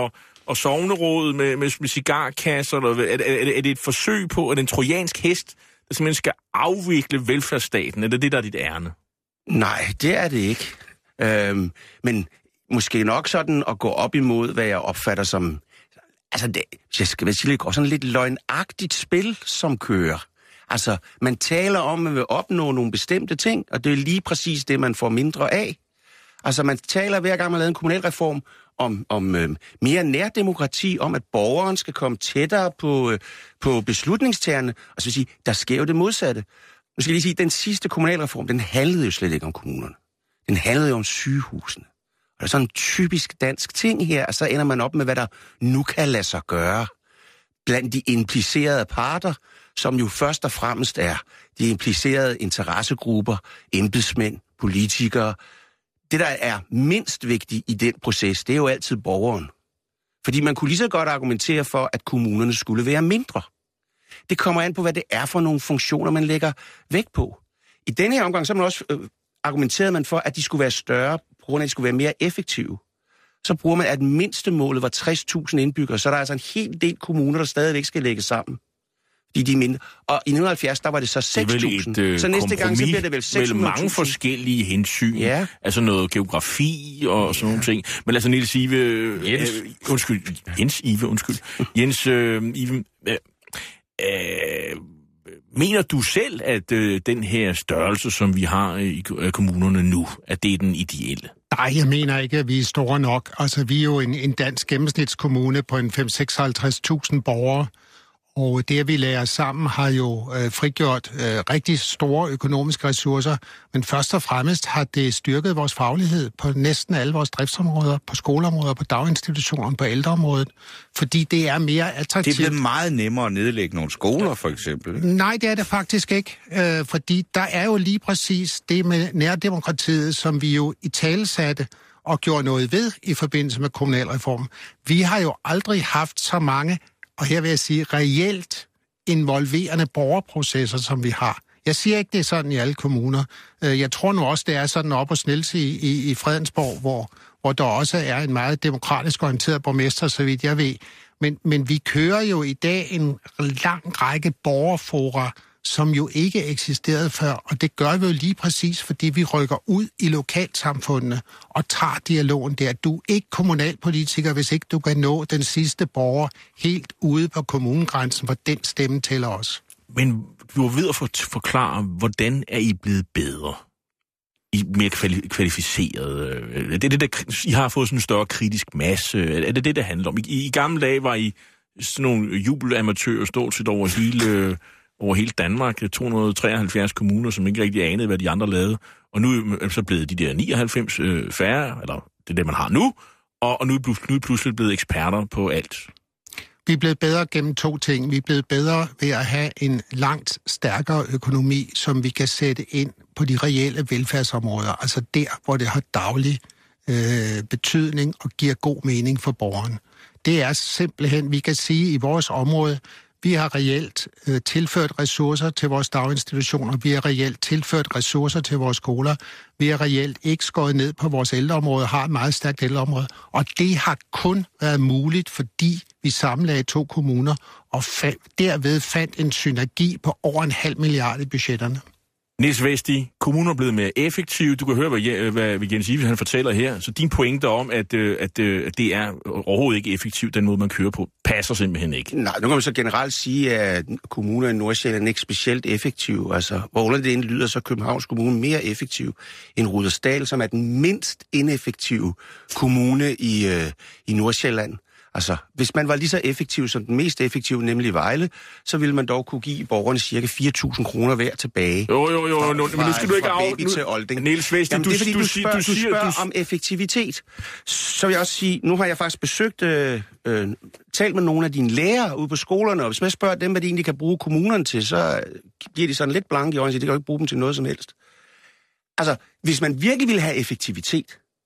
og sogneråd med, med, med cigarkasser? Eller, er, er, er det et forsøg på, at en trojansk hest, der simpelthen skal afvikle velfærdsstaten? Er det det, der er dit ærne? Nej, det er det ikke. Øhm, men måske nok sådan at gå op imod, hvad jeg opfatter som... Altså, det, jeg skal sige, sådan lidt løgnagtigt spil, som kører. Altså, man taler om, at man vil opnå nogle bestemte ting, og det er lige præcis det, man får mindre af. Altså, man taler hver gang, man laver en kommunalreform, om, om øh, mere nærdemokrati, om at borgeren skal komme tættere på, øh, på beslutningstagerne, og så vil sige, der sker jo det modsatte. Nu skal jeg lige sige, den sidste kommunalreform, den handlede jo slet ikke om kommunerne. Den handlede jo om sygehusene. Og der er sådan en typisk dansk ting her, og så ender man op med, hvad der nu kan lade sig gøre blandt de implicerede parter, som jo først og fremmest er de implicerede interessegrupper, embedsmænd, politikere. Det, der er mindst vigtigt i den proces, det er jo altid borgeren. Fordi man kunne lige så godt argumentere for, at kommunerne skulle være mindre. Det kommer an på, hvad det er for nogle funktioner, man lægger vægt på. I denne her omgang, så man også øh, argumenterede man for, at de skulle være større, på grund af, at de skulle være mere effektive. Så bruger man, at mindstemålet var tres tusind indbyggere, så der er altså en hel del kommuner, der stadigvæk skal lægge sammen. Fordi de er mindre. Og i nitten halvfjerds, der var det så seks tusind. Øh, så næste gang, så bliver det vel seks hundrede tusind. Mellem mange forskellige hensyn. Ja. Altså noget geografi og sådan ja. nogle ting. Men altså Niels Ive... Jens. Øh, undskyld. Jens Ive, undskyld. Jens øh, Ive... Øh, øh, mener du selv, at øh, den her størrelse, som vi har i øh, kommunerne nu, at det er den ideelle? Nej, jeg mener ikke, at vi er store nok. Altså, vi er jo en, en dansk gennemsnitskommune på en fem hundrede seksoghalvtreds tusind borgere. Og det, at vi lærer sammen, har jo øh, frigjort øh, rigtig store økonomiske ressourcer. Men først og fremmest har det styrket vores faglighed på næsten alle vores driftsområder, på skoleområder, på daginstitutioner, på ældreområdet. Fordi det er mere attraktivt. Det bliver meget nemmere at nedlægge nogle skoler, for eksempel. Nej, det er det faktisk ikke. Øh, fordi der er jo lige præcis det med nærdemokratiet, som vi jo i talesatte og gjorde noget ved i forbindelse med kommunalreformen. Vi har jo aldrig haft så mange... Og her vil jeg sige, reelt involverende borgerprocesser, som vi har. Jeg siger ikke, det er sådan i alle kommuner. Jeg tror nu også, det er sådan op og Snelse i, i, i Fredensborg, hvor, hvor der også er en meget demokratisk orienteret borgmester, så vidt jeg ved. Men, men vi kører jo i dag en lang række borgerfora, som jo ikke eksisterede før, og det gør vi jo lige præcis, fordi vi rykker ud i lokalsamfundene og tager dialogen der. Du er ikke kommunalpolitiker, hvis ikke du kan nå den sidste borger helt ude på kommunegrænsen, hvor den stemme tæller os. Men du er ved at forklare, hvordan er I blevet bedre? I mere kvali- kvalificeret? Er det det, der, I har fået sådan en større kritisk masse? Er det det, det handler om? I, i gamle dage var I sådan nogle jubelamatører stort set over hele... over hele Danmark, to hundrede treoghalvfjerds kommuner, som ikke rigtig anede, hvad de andre lavede. Og nu er så blevet de der nioghalvfems øh, færre, eller det er det, man har nu, og, og nu, er, nu er pludselig blevet eksperter på alt. Vi er blevet bedre gennem to ting. Vi er blevet bedre ved at have en langt stærkere økonomi, som vi kan sætte ind på de reelle velfærdsområder, altså der, hvor det har daglig øh, betydning og giver god mening for borgeren. Det er simpelthen, vi kan sige i vores område, vi har reelt øh, tilført ressourcer til vores daginstitutioner, vi har reelt tilført ressourcer til vores skoler, vi har reelt ikke skåret ned på vores ældreområde, har et meget stærkt ældreområde, og det har kun været muligt, fordi vi sammenlagde to kommuner og fa- derved fandt en synergi på over en halv milliard i budgetterne. Niels Vesti, kommuner er blevet mere effektive. Du kan høre, hvad, hvad Jens Ive han fortæller her. Så din pointe om, at, at, at det er overhovedet ikke effektivt, den måde, man kører på, passer simpelthen ikke. Nej, nu kan man så generelt sige, at kommuner i Nordsjælland er ikke specielt effektive. Altså, hvor under det ene lyder, så er Københavns Kommune mere effektiv end Rudersdal, som er den mindst ineffektive kommune i, øh, i Nordsjælland. Altså, hvis man var lige så effektiv som den mest effektive, nemlig Vejle, så ville man dog kunne give borgerne cirka fire tusind kroner hver tilbage. Jo, jo, jo, fra, nu, men nu skal du ikke af... baby til olding. Niels Vesti, Jamen, du, det er fordi, du, du, spørger, du, siger, du spørger du... om effektivitet. Så vil jeg også sige, nu har jeg faktisk besøgt, øh, øh, talt med nogle af dine lærere ude på skolerne, og hvis man spørger dem, hvad de egentlig kan bruge kommunerne til, så giver de sådan lidt blanke i øjnene, så de kan jo ikke bruge dem til noget som helst. Altså, hvis man virkelig vil have effektivitet,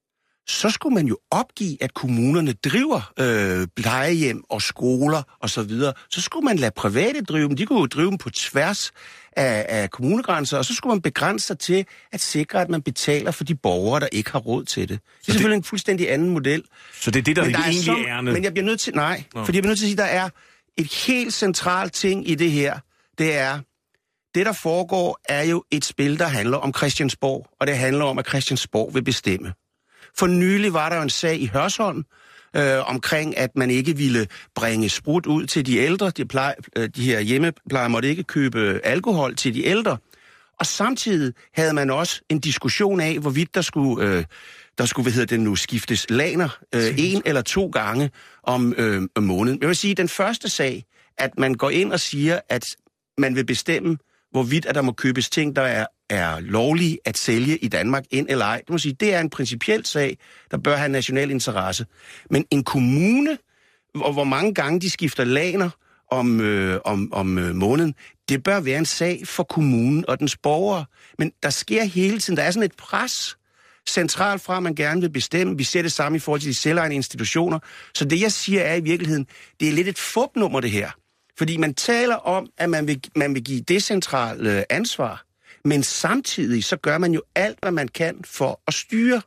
så skulle man jo opgive, at kommunerne driver øh, plejehjem og skoler og så videre. Så skulle man lade private drive dem. De kunne jo drive dem på tværs af, af kommunegrænser, og så skulle man begrænse sig til at sikre, at man betaler for de borgere, der ikke har råd til det. Det er selvfølgelig en fuldstændig anden model. Så det er det, der, men der der er egentlig som, er... Men jeg bliver nødt til... Nej, Nå. fordi jeg bliver nødt til at sige, at der er et helt centralt ting i det her. Det er... Det, der foregår, er jo et spil, der handler om Christiansborg, og det handler om, at Christiansborg vil bestemme. For nylig var der jo en sag i Hørsholm øh, omkring, at man ikke ville bringe sprut ud til de ældre. De, pleje, øh, de her hjemmeplejer måtte ikke købe alkohol til de ældre. Og samtidig havde man også en diskussion af, hvorvidt der skulle, øh, der skulle hvad hedder det nu, skiftes laner øh, en eller to gange om øh, måneden. Jeg vil sige, den første sag, at man går ind og siger, at man vil bestemme, hvorvidt at der må købes ting, der er, er lovlige at sælge i Danmark ind eller ej. Det må sige, det er en principiel sag, der bør have national interesse. Men en kommune, hvor, hvor mange gange de skifter laner om, øh, om, om øh, måneden, det bør være en sag for kommunen og dens borgere. Men der sker hele tiden, der er sådan et pres centralt fra, at man gerne vil bestemme. Vi ser det samme i forhold til de selvejende institutioner. Så det, jeg siger, er i virkeligheden, det er lidt et fupnummer, det her. Fordi man taler om, at man vil, man vil give decentralt øh, ansvar, men samtidig så gør man jo alt, hvad man kan for at styre.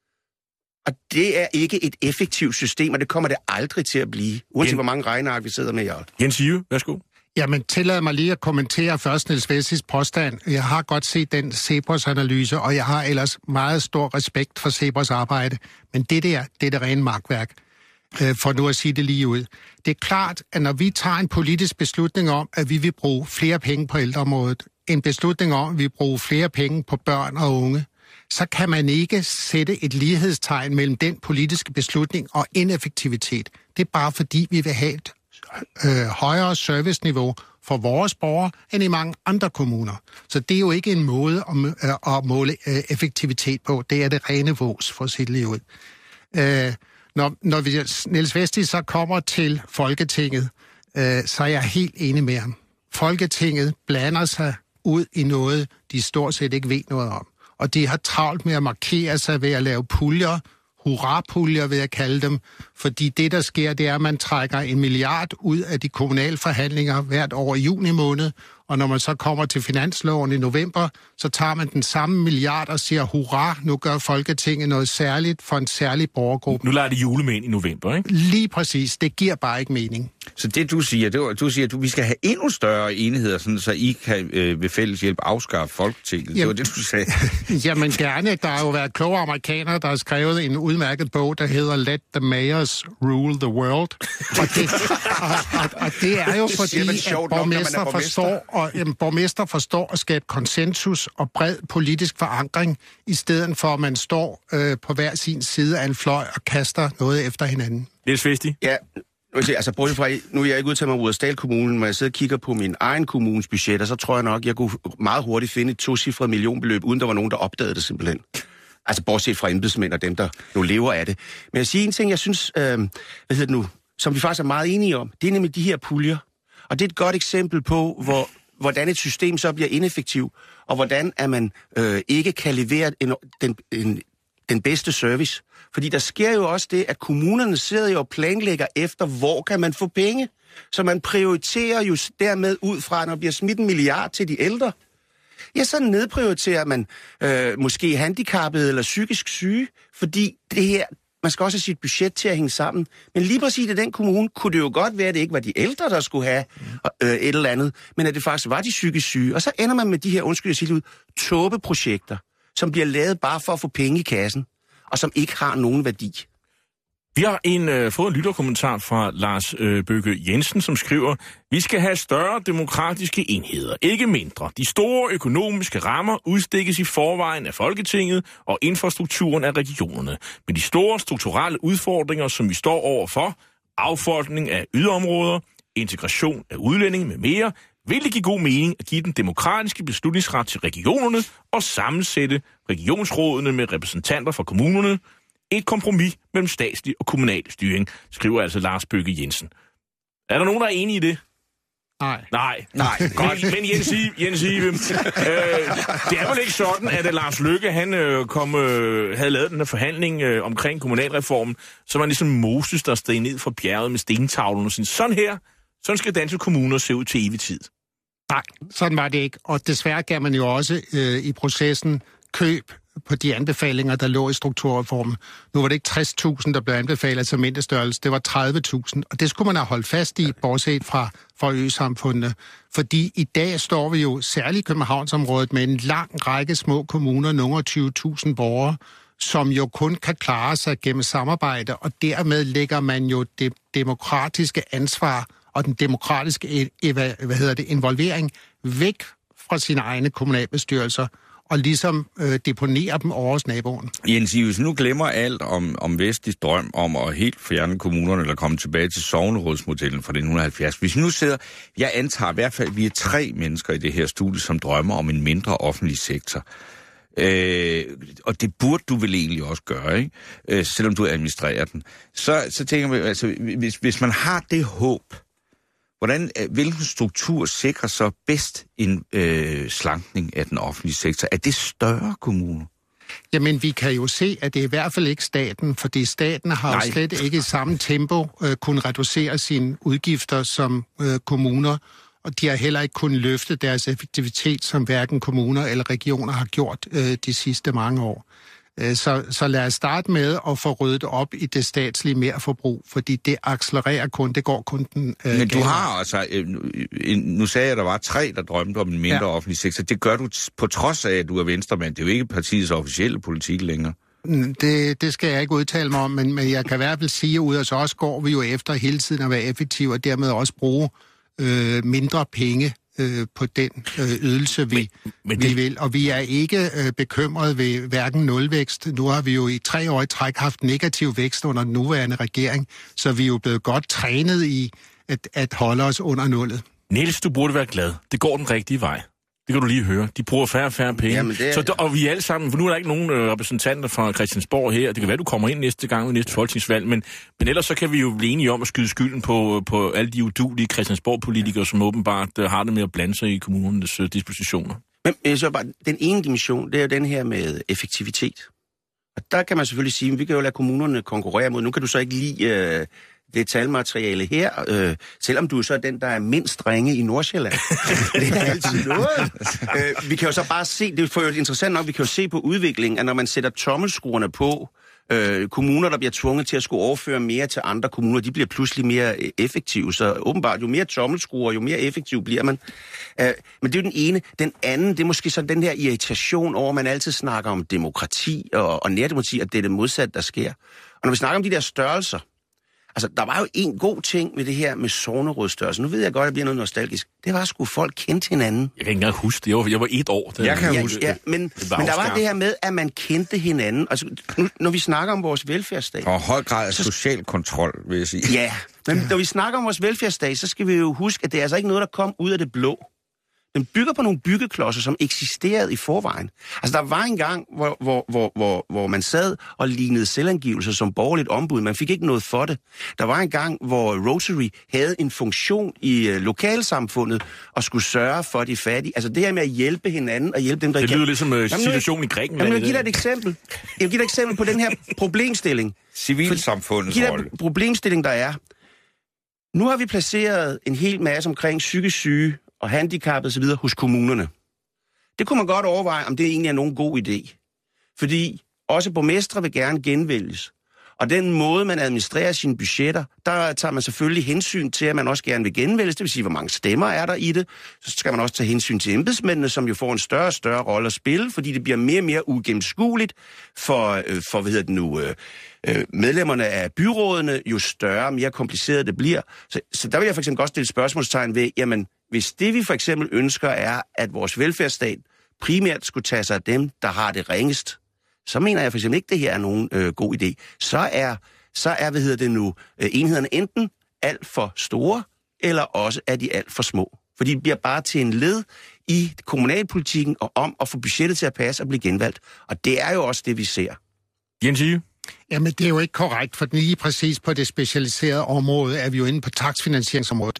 Og det er ikke et effektivt system, og det kommer det aldrig til at blive, uanset Jen... hvor mange regneark vi sidder med i alt. Jens Ive, værsgo. Jamen, tillad mig lige at kommentere først Niels Vestis påstand. Jeg har godt set den CEPOS-analyse, og jeg har ellers meget stor respekt for CEPOS' arbejde. Men det der, det er det rene magtværk, for nu at sige det lige ud. Det er klart, at når vi tager en politisk beslutning om, at vi vil bruge flere penge på ældreområdet, en beslutning om, at vi vil bruge flere penge på børn og unge, så kan man ikke sætte et lighedstegn mellem den politiske beslutning og ineffektivitet. Det er bare fordi, vi vil have et øh, højere serviceniveau for vores borgere end i mange andre kommuner. Så det er jo ikke en måde at, øh, at måle øh, effektivitet på. Det er det rene vås, for at sige det lige ud. Øh, Når, når vi, Niels Vesti så kommer til Folketinget, øh, så er jeg helt enig med ham. Folketinget blander sig ud i noget, de stort set ikke ved noget om. Og de har travlt med at markere sig ved at lave puljer, hurra-puljer vil jeg kalde dem, fordi det, der sker, det er, at man trækker en milliard ud af de kommunale forhandlinger hvert år i juni måned, og når man så kommer til finansloven i november, så tager man den samme milliard og siger, hurra, nu gør Folketinget noget særligt for en særlig borgergruppe. Nu lader det julemænd i november, ikke? Lige præcis. Det giver bare ikke mening. Så det, du siger, det var, du siger, at vi skal have endnu større enheder, sådan, så I kan øh, ved fælles hjælp afskaffe Folketinget. Jamen, det var det, du sagde. Jamen gerne. Der har jo været kloge amerikanere, der har skrevet en udmærket bog, der hedder Let the Mayors Rule the World. Og det, og, og, og det er jo fordi, at borgmester forstår, og, jamen, borgmester forstår at skabe konsensus og bred politisk forankring, i stedet for, at man står øh, på hver sin side af en fløj og kaster noget efter hinanden. Niels Vesti? Ja, altså bortset fra, nu er jeg ikke udtaget mig Rudersdal Kommune, men jeg sidder og kigger på min egen kommunes budget, og så tror jeg nok, jeg kunne meget hurtigt finde et tocifret millionbeløb, uden der var nogen, der opdagede det simpelthen. Altså bortset fra embedsmænd og dem, der nu lever af det. Men jeg siger en ting, jeg synes, øh, hvad hedder det nu, som vi faktisk er meget enige om, det er nemlig de her puljer. Og det er et godt eksempel på, hvor, hvordan et system så bliver ineffektivt, og hvordan at man øh, ikke kan levere en, den, en, den bedste service. Fordi der sker jo også det, at kommunerne sidder jo og planlægger efter, hvor kan man få penge. Så man prioriterer jo dermed ud fra, når der bliver smidt en milliard til de ældre. Ja, så nedprioriterer man øh, måske handicappede eller psykisk syge, fordi det her, man skal også have sit budget til at hænge sammen. Men lige præcis i den kommune kunne det jo godt være, at det ikke var de ældre, der skulle have øh, et eller andet, men at det faktisk var de psykisk syge. Og så ender man med de her, undskyld jeg siger ud, tåbeprojekter, som bliver lavet bare for at få penge i kassen, og som ikke har nogen værdi. Vi har en, øh, fået en lytterkommentar fra Lars øh, Bøgge Jensen, som skriver, vi skal have større demokratiske enheder, ikke mindre. De store økonomiske rammer udstikkes i forvejen af Folketinget og infrastrukturen af regionerne. Men de store strukturelle udfordringer, som vi står overfor, affolkning af yderområder, integration af udlændinge med mere, vil det give god mening at give den demokratiske beslutningsret til regionerne og sammensætte regionsrådene med repræsentanter fra kommunerne. Et kompromis mellem statslig og kommunal styring, skriver altså Lars Bøgge Jensen. Er der nogen, der er enige i det? Nej. Nej. Nej, godt. Men, men Jens Ive, Jens Ive øh, det er vel ikke sådan, at Lars Løkke han, øh, kom, øh, havde lavet den her forhandling øh, omkring kommunalreformen, så var ligesom Moses, der steg ned fra bjerget med stentavlen og sådan, sådan her, sådan skal danske kommuner se ud til evig tid. Nej, sådan var det ikke. Og desværre gav man jo også øh, i processen køb på de anbefalinger, der lå i strukturreformen. Nu var det ikke tres tusind, der blev anbefalet som mindestørrelse, det var tredive tusind. Og det skulle man have holdt fast i, bortset fra, fra øsamfundene. Fordi i dag står vi jo særligt i Københavnsområdet med en lang række små kommuner, nogle tyve tusind borgere, som jo kun kan klare sig gennem samarbejde, og dermed lægger man jo det demokratiske ansvar og den demokratiske hvad hedder det, involvering væk fra sine egne kommunalbestyrelser, og ligesom øh, deponerer dem over hos naboen. Jens, hvis nu glemmer alt om, om Vestis drøm om at helt fjerne kommunerne, eller komme tilbage til sognerådsmodellen fra nitten halvfjerds. Hvis vi nu sidder, jeg antager i hvert fald, at vi er tre mennesker i det her studie, som drømmer om en mindre offentlig sektor. Øh, og det burde du vel egentlig også gøre, ikke? Øh, selvom du administrerer den. Så, så tænker man, altså, hvis, hvis man har det håb, hvordan, hvilken struktur sikrer så bedst en øh, slankning af den offentlige sektor? Er det større kommuner? Jamen, vi kan jo se, at det er i hvert fald ikke staten, fordi staten har Nej. jo slet ikke i samme tempo øh, kunnet reducere sine udgifter som øh, kommuner, og de har heller ikke kunnet løfte deres effektivitet, som hverken kommuner eller regioner har gjort øh, de sidste mange år. Så, så lad os starte med at få ryddet op i det statslige merforbrug, fordi det accelererer kun, det går kun den... Øh, Men du har altså... Øh, nu sagde jeg, at der var tre, der drømte om en mindre ja. offentlig sektor. Det gør du på trods af, at du er venstremand. Det er jo ikke partiets officielle politik længere. Det, det skal jeg ikke udtale mig om, men, men jeg kan i hvert fald sige, at ud af så også går vi jo efter hele tiden at være effektive, og dermed også bruge øh, mindre penge øh, på den øh, ydelse, vi, men, men vi det... vil. Og vi er ikke øh, bekymret ved hverken nulvækst. Nu har vi jo i tre år i træk haft negativ vækst under den nuværende regering, så vi er jo blevet godt trænet i at, at holde os under nullet. Niels, du burde være glad. Det går den rigtige vej. Det kan du lige høre. De bruger færre og færre penge. Jamen, er... Så der, og vi er alle sammen, for nu er der ikke nogen øh, repræsentanter fra Christiansborg her. Det kan være, du kommer ind næste gang ved næste folketingsvalg, men, men ellers så kan vi jo blive enige om at skyde skylden på, på alle de uduelige Christiansborg-politikere, som åbenbart øh, har det med at blande sig i kommunernes øh, dispositioner. Men så bare, den ene dimension, det er jo den her med effektivitet. Og der kan man selvfølgelig sige, at vi kan jo lade kommunerne konkurrere mod. Nu kan du så ikke lide... Øh, det talmateriale her, øh, selvom du er så den, der er mindst ringe i Nordsjælland. Det er altid noget. øh, vi kan jo så bare se, det er jo interessant nok, vi kan jo se på udviklingen, at når man sætter tommelskruerne på, øh, kommuner, der bliver tvunget til at skulle overføre mere til andre kommuner, de bliver pludselig mere effektive. Så åbenbart, jo mere tommelskruer, jo mere effektiv bliver man. Øh, men det er jo den ene. Den anden, det er måske så den her irritation over, at man altid snakker om demokrati og, og nærdemokrati, og det er det modsatte, der sker. Og når vi snakker om de der størrelser, altså, der var jo en god ting ved det her med sognerådsstørrelse. Nu ved jeg godt, at det bliver noget nostalgisk. Det var sgu, folk kendte hinanden. Jeg kan ikke engang huske det. Jeg var, jeg var et år. Jeg kan ja, huske ja, det. Men, men der var det her med, at man kendte hinanden. Altså, nu, når vi snakker om vores velfærdsstat... Og høj grad af social kontrol, vil jeg sige. Ja, men når vi snakker om vores velfærdsstat, så skal vi jo huske, at det er altså ikke noget, der kom ud af det blå. Den bygger på nogle byggeklodser, som eksisterede i forvejen. Altså, der var en gang, hvor, hvor, hvor, hvor, hvor man sad og lignede selvangivelser som borgerligt ombud. Man fik ikke noget for det. Der var en gang, hvor Rotary havde en funktion i uh, lokalsamfundet og skulle sørge for de fattige. Altså, det her med at hjælpe hinanden og hjælpe dem, der det ikke... Det lyder ligesom uh, situationen i Grækenland. Jamen, jeg giver dig et eksempel. Jeg giver dig et eksempel på den her problemstilling. Civilsamfundets rolle. Den problemstilling, der er. Nu har vi placeret en hel masse omkring psykisk syge og handicappede osv. hos kommunerne. Det kunne man godt overveje, om det egentlig er nogen god idé. Fordi også borgmestre vil gerne genvælges. Og den måde, man administrerer sine budgetter, der tager man selvfølgelig hensyn til, at man også gerne vil genvælges. Det vil sige, hvor mange stemmer er der i det. Så skal man også tage hensyn til embedsmændene, som jo får en større og større rolle at spille, fordi det bliver mere og mere ugennemskueligt for, for hvad hedder det nu, medlemmerne af byrådene, jo større og mere kompliceret det bliver. Så, så der vil jeg for eksempel godt stille spørgsmålstegn ved, jamen, hvis det vi for eksempel ønsker er, at vores velfærdsstat primært skulle tage sig af dem, der har det ringest, så mener jeg for eksempel ikke, at det her er nogen øh, god idé. Så er, så er, hvad hedder det nu, øh, enhederne enten alt for store, eller også er de alt for små. Fordi de bliver bare til en led i kommunalpolitikken og om at få budgettet til at passe og blive genvalgt. Og det er jo også det, vi ser. Jens Ive? Jamen, det er jo ikke korrekt, for lige præcis på det specialiserede område er vi jo inde på takstfinansieringsområdet.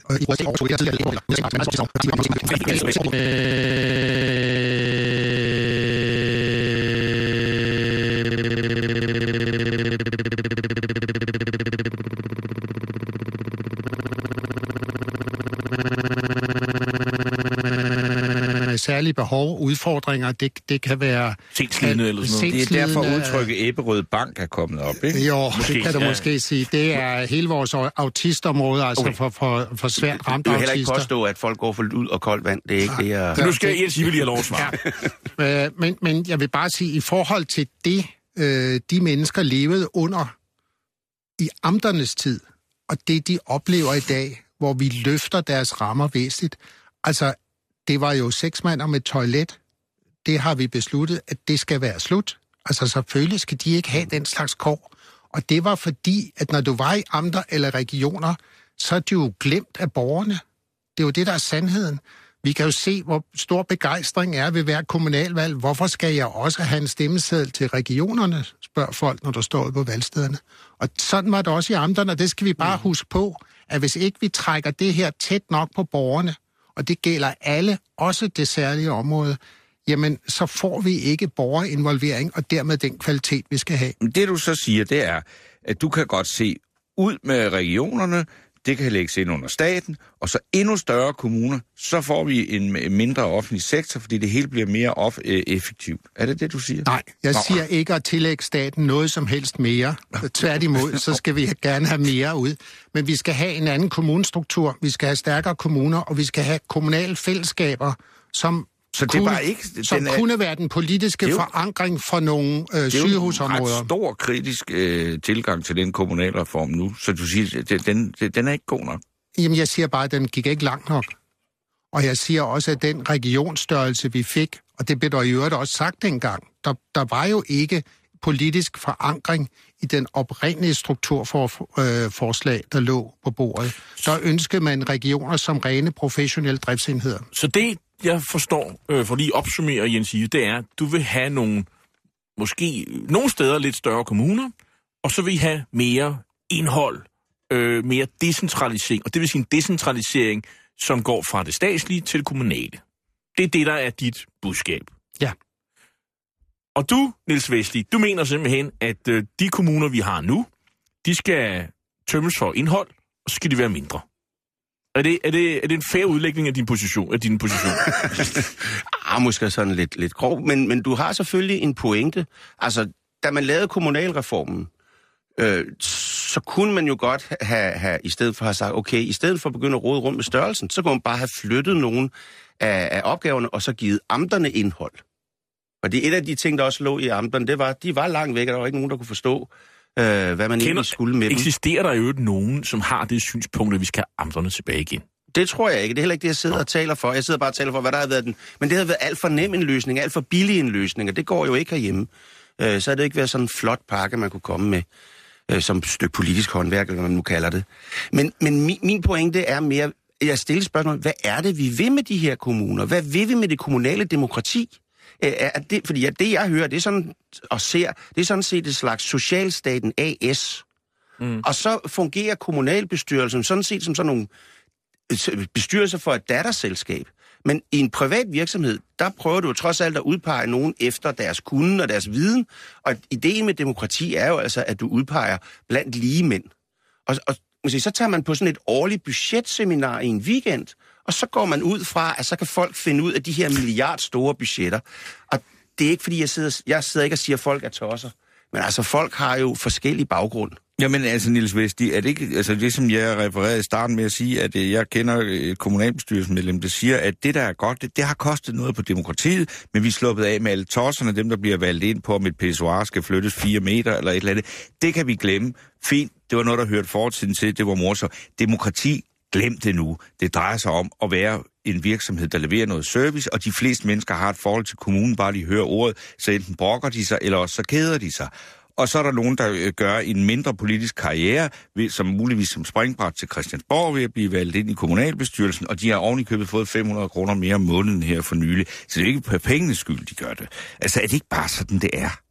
Særlige behov, udfordringer, det, det kan være... Sindslidende eller sådan noget. Det er derfor udtrykket Ebberød Bank er kommet op, ikke? Jo, måske, det kan du ja. måske sige. Det er hele vores autistområde, altså okay. for, for, for svært ramte autister. Du vil heller ikke påstå, at folk går for ud og koldt vand. Det er ikke det, jeg... Nu skal Jens Ibe lige have lov at svare. Ja. men, men jeg vil bare sige, i forhold til det, øh, de mennesker levede under i amternes tid, og det, de oplever i dag, hvor vi løfter deres rammer væsentligt, altså, det var jo seks mander med toilet. Det har vi besluttet, at det skal være slut. Altså selvfølgelig skal de ikke have den slags kår. Og det var fordi, at når du var i amter eller regioner, så er de jo glemt af borgerne. Det er jo det, der er sandheden. Vi kan jo se, hvor stor begejstring er ved hver kommunalvalg. Hvorfor skal jeg også have en stemmeseddel til regionerne, spørger folk, når der står på valgstederne. Og sådan var det også i amterne, og det skal vi bare huske på, at hvis ikke vi trækker det her tæt nok på borgerne, og det gælder alle, også det særlige område, jamen så får vi ikke borgerinvolvering, og dermed den kvalitet, vi skal have. Det du så siger, det er, at du kan godt se ud med regionerne, det kan lægges ind under staten, og så endnu større kommuner, så får vi en mindre offentlig sektor, fordi det hele bliver mere off- effektivt. Er det det, du siger? Nej, jeg Nå. siger ikke at tillægge staten noget som helst mere. Tværtimod, så skal vi gerne have mere ud. Men vi skal have en anden kommunestruktur, vi skal have stærkere kommuner, og vi skal have kommunale fællesskaber, som Så det kunne, er bare ikke, som er, kunne være den politiske jo, forankring for nogle øh, sygehusområder. Det er jo en ret stor kritisk øh, tilgang til den kommunalreform nu, så du siger, at den, den er ikke god nok. Jamen, jeg siger bare, at den gik ikke langt nok. Og jeg siger også, at den regionsstørrelse, vi fik, og det blev der i øvrigt også sagt dengang, der, der var jo ikke politisk forankring i den oprindelige strukturforslag, øh, der lå på bordet. Der ønskede man regioner som rene professionelle driftsenheder. Så det, jeg forstår, øh, for lige at opsummere, Jens Ive, det er, at du vil have nogle, måske nogle steder lidt større kommuner, og så vil I have mere indhold, øh, mere decentralisering, og det vil sige en decentralisering, som går fra det statslige til det kommunale. Det er det, der er dit budskab. Ja. Og du, Niels Vestli, du mener simpelthen, at øh, de kommuner, vi har nu, de skal tømmes for indhold, og så skal de være mindre. Er det, er det, er det en fair udlægning af din position? Af din position? ah, måske sådan lidt, lidt grov, men, men du har selvfølgelig en pointe. Altså, da man lavede kommunalreformen, øh, så kunne man jo godt have, have, i stedet for at have sagt, okay, i stedet for at begynde at rode rundt med størrelsen, så kunne man bare have flyttet nogle af, af opgaverne, og så givet amterne indhold. Og det er et af de ting, der også lå i amterne, det var, de var langt væk, og der var ikke nogen, der kunne forstå, øh, hvad man Kender, egentlig skulle med dem. Eksisterer der jo nogen, som har det synspunkt, at vi skal have amterne tilbage igen? Det tror jeg ikke. Det er heller ikke det, jeg sidder Nå. og taler for. Jeg sidder bare og taler for, hvad der har været den. Men det har været alt for nem en løsning, alt for billig en løsning, og det går jo ikke herhjemme. Øh, så har det ikke været sådan en flot pakke, man kunne komme med, øh, som et stykke politisk håndværk, eller hvad man nu kalder det. Men, men min, min pointe er mere, jeg stiller spørgsmål, hvad er det, vi vil med de her kommuner? Hvad vil vi med det kommunale demokrati? Er det, fordi ja, det, jeg hører, det er sådan, og ser, det er sådan set et slags socialstaten A S. Mm. Og så fungerer kommunalbestyrelsen sådan set som sådan nogle bestyrelser for et datterselskab. Men i en privat virksomhed, der prøver du jo trods alt at udpege nogen efter deres kunde og deres viden. Og ideen med demokrati er jo altså, at du udpeger blandt lige mænd. Og, og så tager man på sådan et årligt budgetseminar i en weekend, og så går man ud fra, at så kan folk finde ud af de her milliardstore budgetter. Og det er ikke, fordi jeg sidder, jeg sidder ikke og siger, at folk er tosser. Men altså, folk har jo forskellige baggrund. Jamen altså, Niels Vesti, er det ikke, altså det som jeg refererede i starten med at sige, at jeg kender et kommunalbestyrelsesmedlem, der siger, at det der er godt, det, det har kostet noget på demokratiet, men vi er sluppet af med alle tosserne, dem der bliver valgt ind på, om et pissoir skal flyttes fire meter eller et eller andet. Det kan vi glemme. Fint, det var noget, der hørte fortiden til, det var morsomt. Demokrati, glem det nu. Det drejer sig om at være en virksomhed, der leverer noget service, og de fleste mennesker har et forhold til kommunen, bare de hører ordet, så enten brokker de sig, eller også så keder de sig. Og så er der nogen, der gør en mindre politisk karriere, som muligvis som springbræt til Christiansborg ved at blive valgt ind i kommunalbestyrelsen, og de har oven i købet fået fem hundrede kroner mere om måneden her for nylig. Så det er ikke på pengenes skyld, de gør det. Altså, er det ikke bare sådan, det er?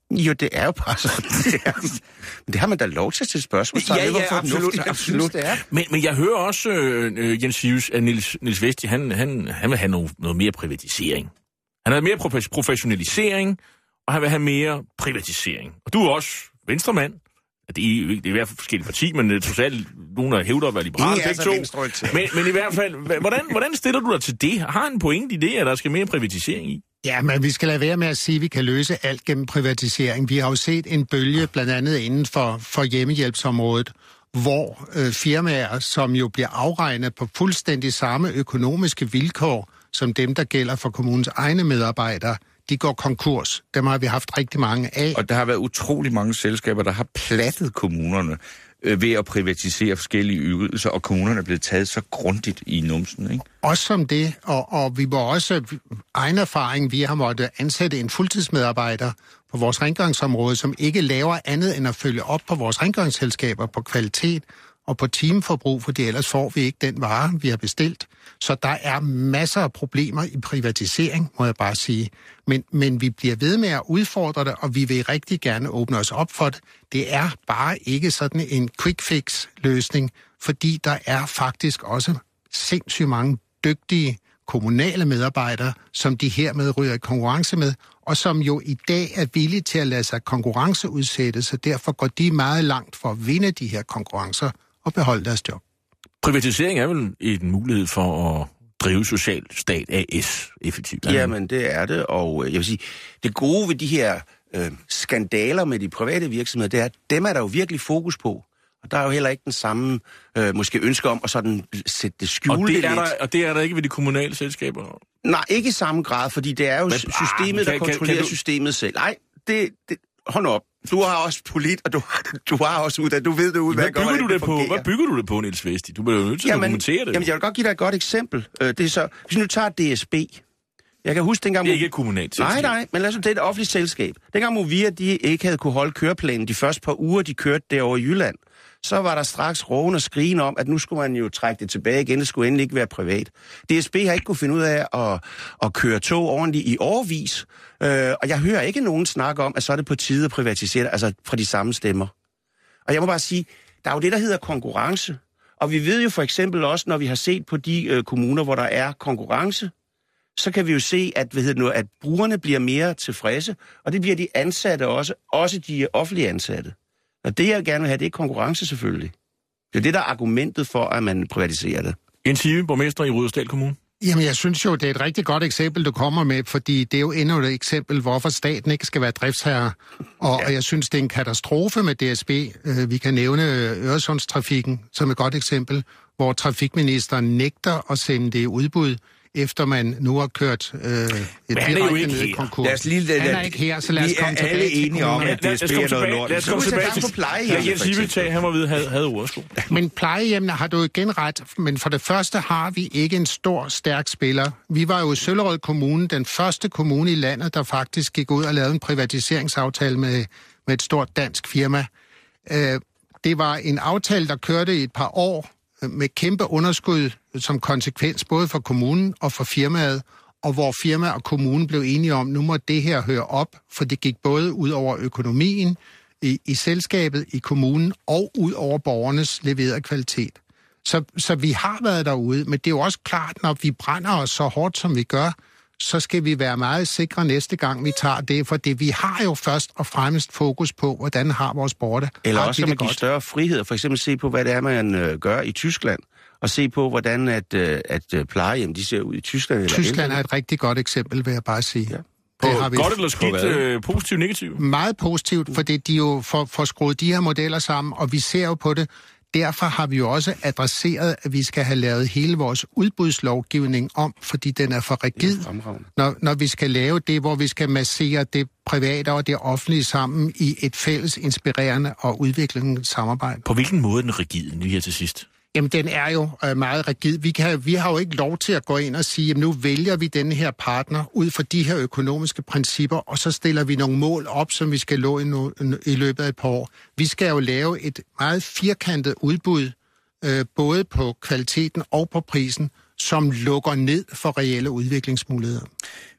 Jo, det er jo bare sådan. Det, er, men det har man da lov til at stille spørgsmål. Ja, ja, absolut, absolut. Det er. Men, men jeg hører også, øh, Jens Sius, at Niels, Niels Vesti, han, han, han vil have noget, noget mere privatisering. Han vil have mere professionalisering, og han vil have mere privatisering. Og du er også venstremand. Det er, det er i hvert fald forskellige parti, men det er totalt nogen, der hævder at være liberale begge to. Men, men i hvert fald, hvordan, hvordan stiller du dig til det? Har en pointe i det, at der skal mere privatisering i? Ja, men vi skal lade være med at sige, at vi kan løse alt gennem privatisering. Vi har jo set en bølge, blandt andet inden for, for hjemmehjælpsområdet, hvor øh, firmaer, som jo bliver afregnet på fuldstændig samme økonomiske vilkår, som dem, der gælder for kommunens egne medarbejdere, de går konkurs. Dem har vi haft rigtig mange af. Og der har været utrolig mange selskaber, der har plattet kommunerne øh, ved at privatisere forskellige ydelser, og kommunerne er blevet taget så grundigt i numsen, ikke? Også som det, og, og vi må også, egen erfaring, vi har måttet ansætte en fuldtidsmedarbejder på vores rengøringsområde, som ikke laver andet end at følge op på vores rengøringsselskaber på kvalitet og på timeforbrug, for ellers får vi ikke den vare, vi har bestilt. Så der er masser af problemer i privatisering, må jeg bare sige. Men, men vi bliver ved med at udfordre det, og vi vil rigtig gerne åbne os op for det. Det er bare ikke sådan en quick fix løsning, fordi der er faktisk også sindssygt mange dygtige kommunale medarbejdere, som de hermed ryger i konkurrence med, og som jo i dag er villige til at lade sig konkurrenceudsætte, så derfor går de meget langt for at vinde de her konkurrencer og beholde deres job. Privatisering er vel en mulighed for at drive social stat A S effektivt? Jamen, det er det, og jeg vil sige, det gode ved de her øh, skandaler med de private virksomheder, det er, at dem er der jo virkelig fokus på. Og der er jo heller ikke den samme, øh, måske ønske om at sådan sætte det skjule og det er lidt. Der, og det er der ikke ved de kommunale selskaber? Nej, ikke i samme grad, fordi det er jo men, systemet, ah, kan, der kontrollerer kan, kan du... systemet selv. Nej, det, det... Hold nu op. Du har også polit, og du, du har også uddannet. Du ved det ud, hvad, hvad bygger du det på? Hvad bygger du det på, Niels Vesti? Du bliver jo nødt til jamen, at dokumentere det. Jamen, jeg vil godt give dig et godt eksempel. Det er så, hvis nu tager D S B. Jeg kan huske dengang... Det er ikke et kommunalt selskab. Nej, nej, men lad os det er et offentligt selskab. Dengang Movia, de ikke havde kunne holde køreplanen de første par uger, de kørte derovre i Jylland, så var der straks råben og skrigen om, at nu skulle man jo trække det tilbage igen. Det skulle endelig ikke være privat. D S B har ikke kunne finde ud af at, at køre tog ordentligt i årevis. Øh, og jeg hører ikke nogen snakke om, at så er det på tide at privatisere, altså fra de samme stemmer. Og jeg må bare sige, der er jo det, der hedder konkurrence. Og vi ved jo for eksempel også, når vi har set på de øh, kommuner, hvor der er konkurrence, så kan vi jo se, at, hvad hedder det nu, at brugerne bliver mere tilfredse, og det bliver de ansatte også, også de offentlige ansatte. Og det, jeg gerne vil have, det er konkurrence selvfølgelig. Det er det, der er argumentet for, at man privatiserer det. Jens Sive, borgmester i Rudersdal Kommune. Jamen, jeg synes jo, det er et rigtig godt eksempel, du kommer med, fordi det er jo endnu et eksempel, hvorfor staten ikke skal være driftsherre. Og, ja. og jeg synes, det er en katastrofe med D S B. Vi kan nævne Øresundstrafikken som et godt eksempel, hvor trafikministeren nægter at sende det i udbud, efter man nu har kørt øh, et direkte ned i konkurs. Lad os lige, han er ikke her, så lad os komme tilbage. Vi er alle enige om, at D S B er noget lort. Lad os komme tilbage til plejehjem. Jens Sive, han må vide, havde, havde ordsko. Men plejehjemmene har du igen ret, men for det første har vi ikke en stor, stærk spiller. Vi var jo i Søllerød Kommune, den første kommune i landet, der faktisk gik ud og lavede en privatiseringsaftale med, med et stort dansk firma. Øh, det var en aftale, der kørte i et par år, med kæmpe underskud som konsekvens både for kommunen og for firmaet, og hvor firma og kommunen blev enige om, nu må det her høre op, for det gik både ud over økonomien i, i selskabet, i kommunen, og ud over borgernes leverede kvalitet. Så, så vi har været derude, men det er jo også klart, når vi brænder os så hårdt, som vi gør, så skal vi være meget sikre næste gang, vi tager det, for det vi har jo først og fremmest fokus på, hvordan har vores borgere. Eller også at man giver større frihed, for eksempel se på, hvad det er, man øh, gør i Tyskland, og se på, hvordan at, øh, at plejehjem, de ser ud i Tyskland. Eller Tyskland er et rigtig godt eksempel, vil jeg bare sige. Ja. På det har vi godt eller skidt, øh, positivt, negativt? Meget positivt, fordi de jo får, får skruet de her modeller sammen, og vi ser jo på det. Derfor har vi jo også adresseret, at vi skal have lavet hele vores udbudslovgivning om, fordi den er for rigid, når, når vi skal lave det, hvor vi skal massere det private og det offentlige sammen i et fælles inspirerende og udviklende samarbejde. På hvilken måde er den rigid lige her til sidst? Jamen, den er jo øh, meget rigid. Vi, kan, vi har jo ikke lov til at gå ind og sige, at nu vælger vi denne her partner ud fra de her økonomiske principper, og så stiller vi nogle mål op, som vi skal nå i, no, i løbet af et par år. Vi skal jo lave et meget firkantet udbud, øh, både på kvaliteten og på prisen, som lukker ned for reelle udviklingsmuligheder.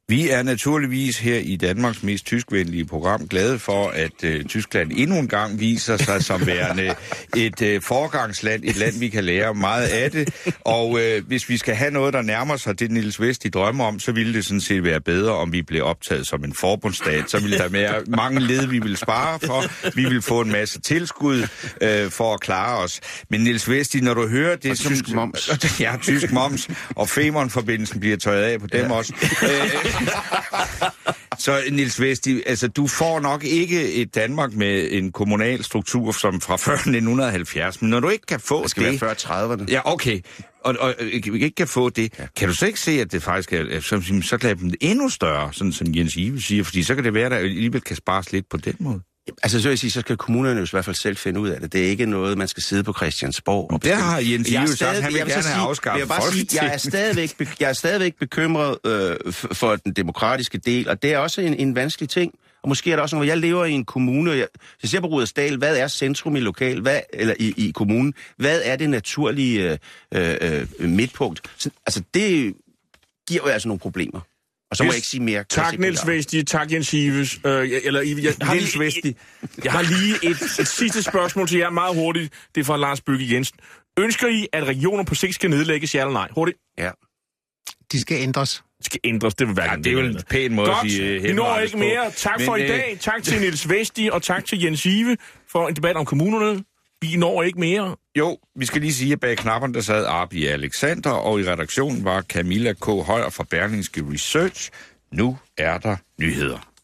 Vi er naturligvis her i Danmarks mest tyskvenlige program glade for, at øh, Tyskland endnu en gang viser sig som værende et øh, foregangsland, et land, vi kan lære meget af det. Og øh, hvis vi skal have noget, der nærmer sig det, Niels Vesti drømmer om, så ville det sådan set være bedre, om vi blev optaget som en forbundsstat. Så ville der være mange led, vi vil spare for. Vi vil få en masse tilskud øh, for at klare os. Men Niels Vesti, når du hører det... Og som, tysk moms. Ja, tysk moms. Og Femern-forbindelsen bliver tøjet af på dem ja. også. Så Niels Vesti, altså du får nok ikke et Danmark med en kommunal struktur som fra før nitten halvfjerds, men når du ikke kan få det... Det skal det, være før trediverne. Ja, okay. Og, og ikke kan få det. Ja. Kan du så ikke se, at det faktisk er, så, så kan dem endnu større, sådan som Jens Ive siger, fordi så kan det være, at der alligevel kan spares lidt på den måde? Altså, så vil jeg sige, så skal kommunerne jo i hvert fald selv finde ud af det. Det er ikke noget, man skal sidde på Christiansborg. Og det har Jens Ive sagt, han vil gerne have afskaffet Folketinget. Jeg er stadigvæk, jeg er stadigvæk bekymret øh, for den demokratiske del, og det er også en, en vanskelig ting. Og måske er der også noget, jeg lever i en kommune, og jeg, jeg ser på Rudersdal, hvad er centrum i lokal, hvad, eller i, i kommunen? Hvad er det naturlige øh, øh, midtpunkt? Så, altså, det giver jo altså nogle problemer. Og så må yes. jeg ikke sige mere. Tak, Niels Vesti. Tak, Jens Ives. Øh, eller, jeg, jeg, har Niels Vesti. Jeg har lige et, et sidste spørgsmål til jer, meget hurtigt. Det er fra Lars Bøgge Jensen. Ønsker I, at regioner på sigt skal nedlægges, ja eller nej? Hurtigt. Ja. De skal ændres. De skal ændres, det vil være. Ja, det er jo en pæn måde godt. At sige. Vi når ikke mere. Tak for Men, i dag. Tak til Niels Vesti, og tak til Jens Ive for en debat om kommunerne. Vi når ikke mere. Jo, vi skal lige sige, at bag knapperne, der sad Arbi Alexander, og i redaktionen var Camilla K. Højer fra Berlingske Research. Nu er der nyheder.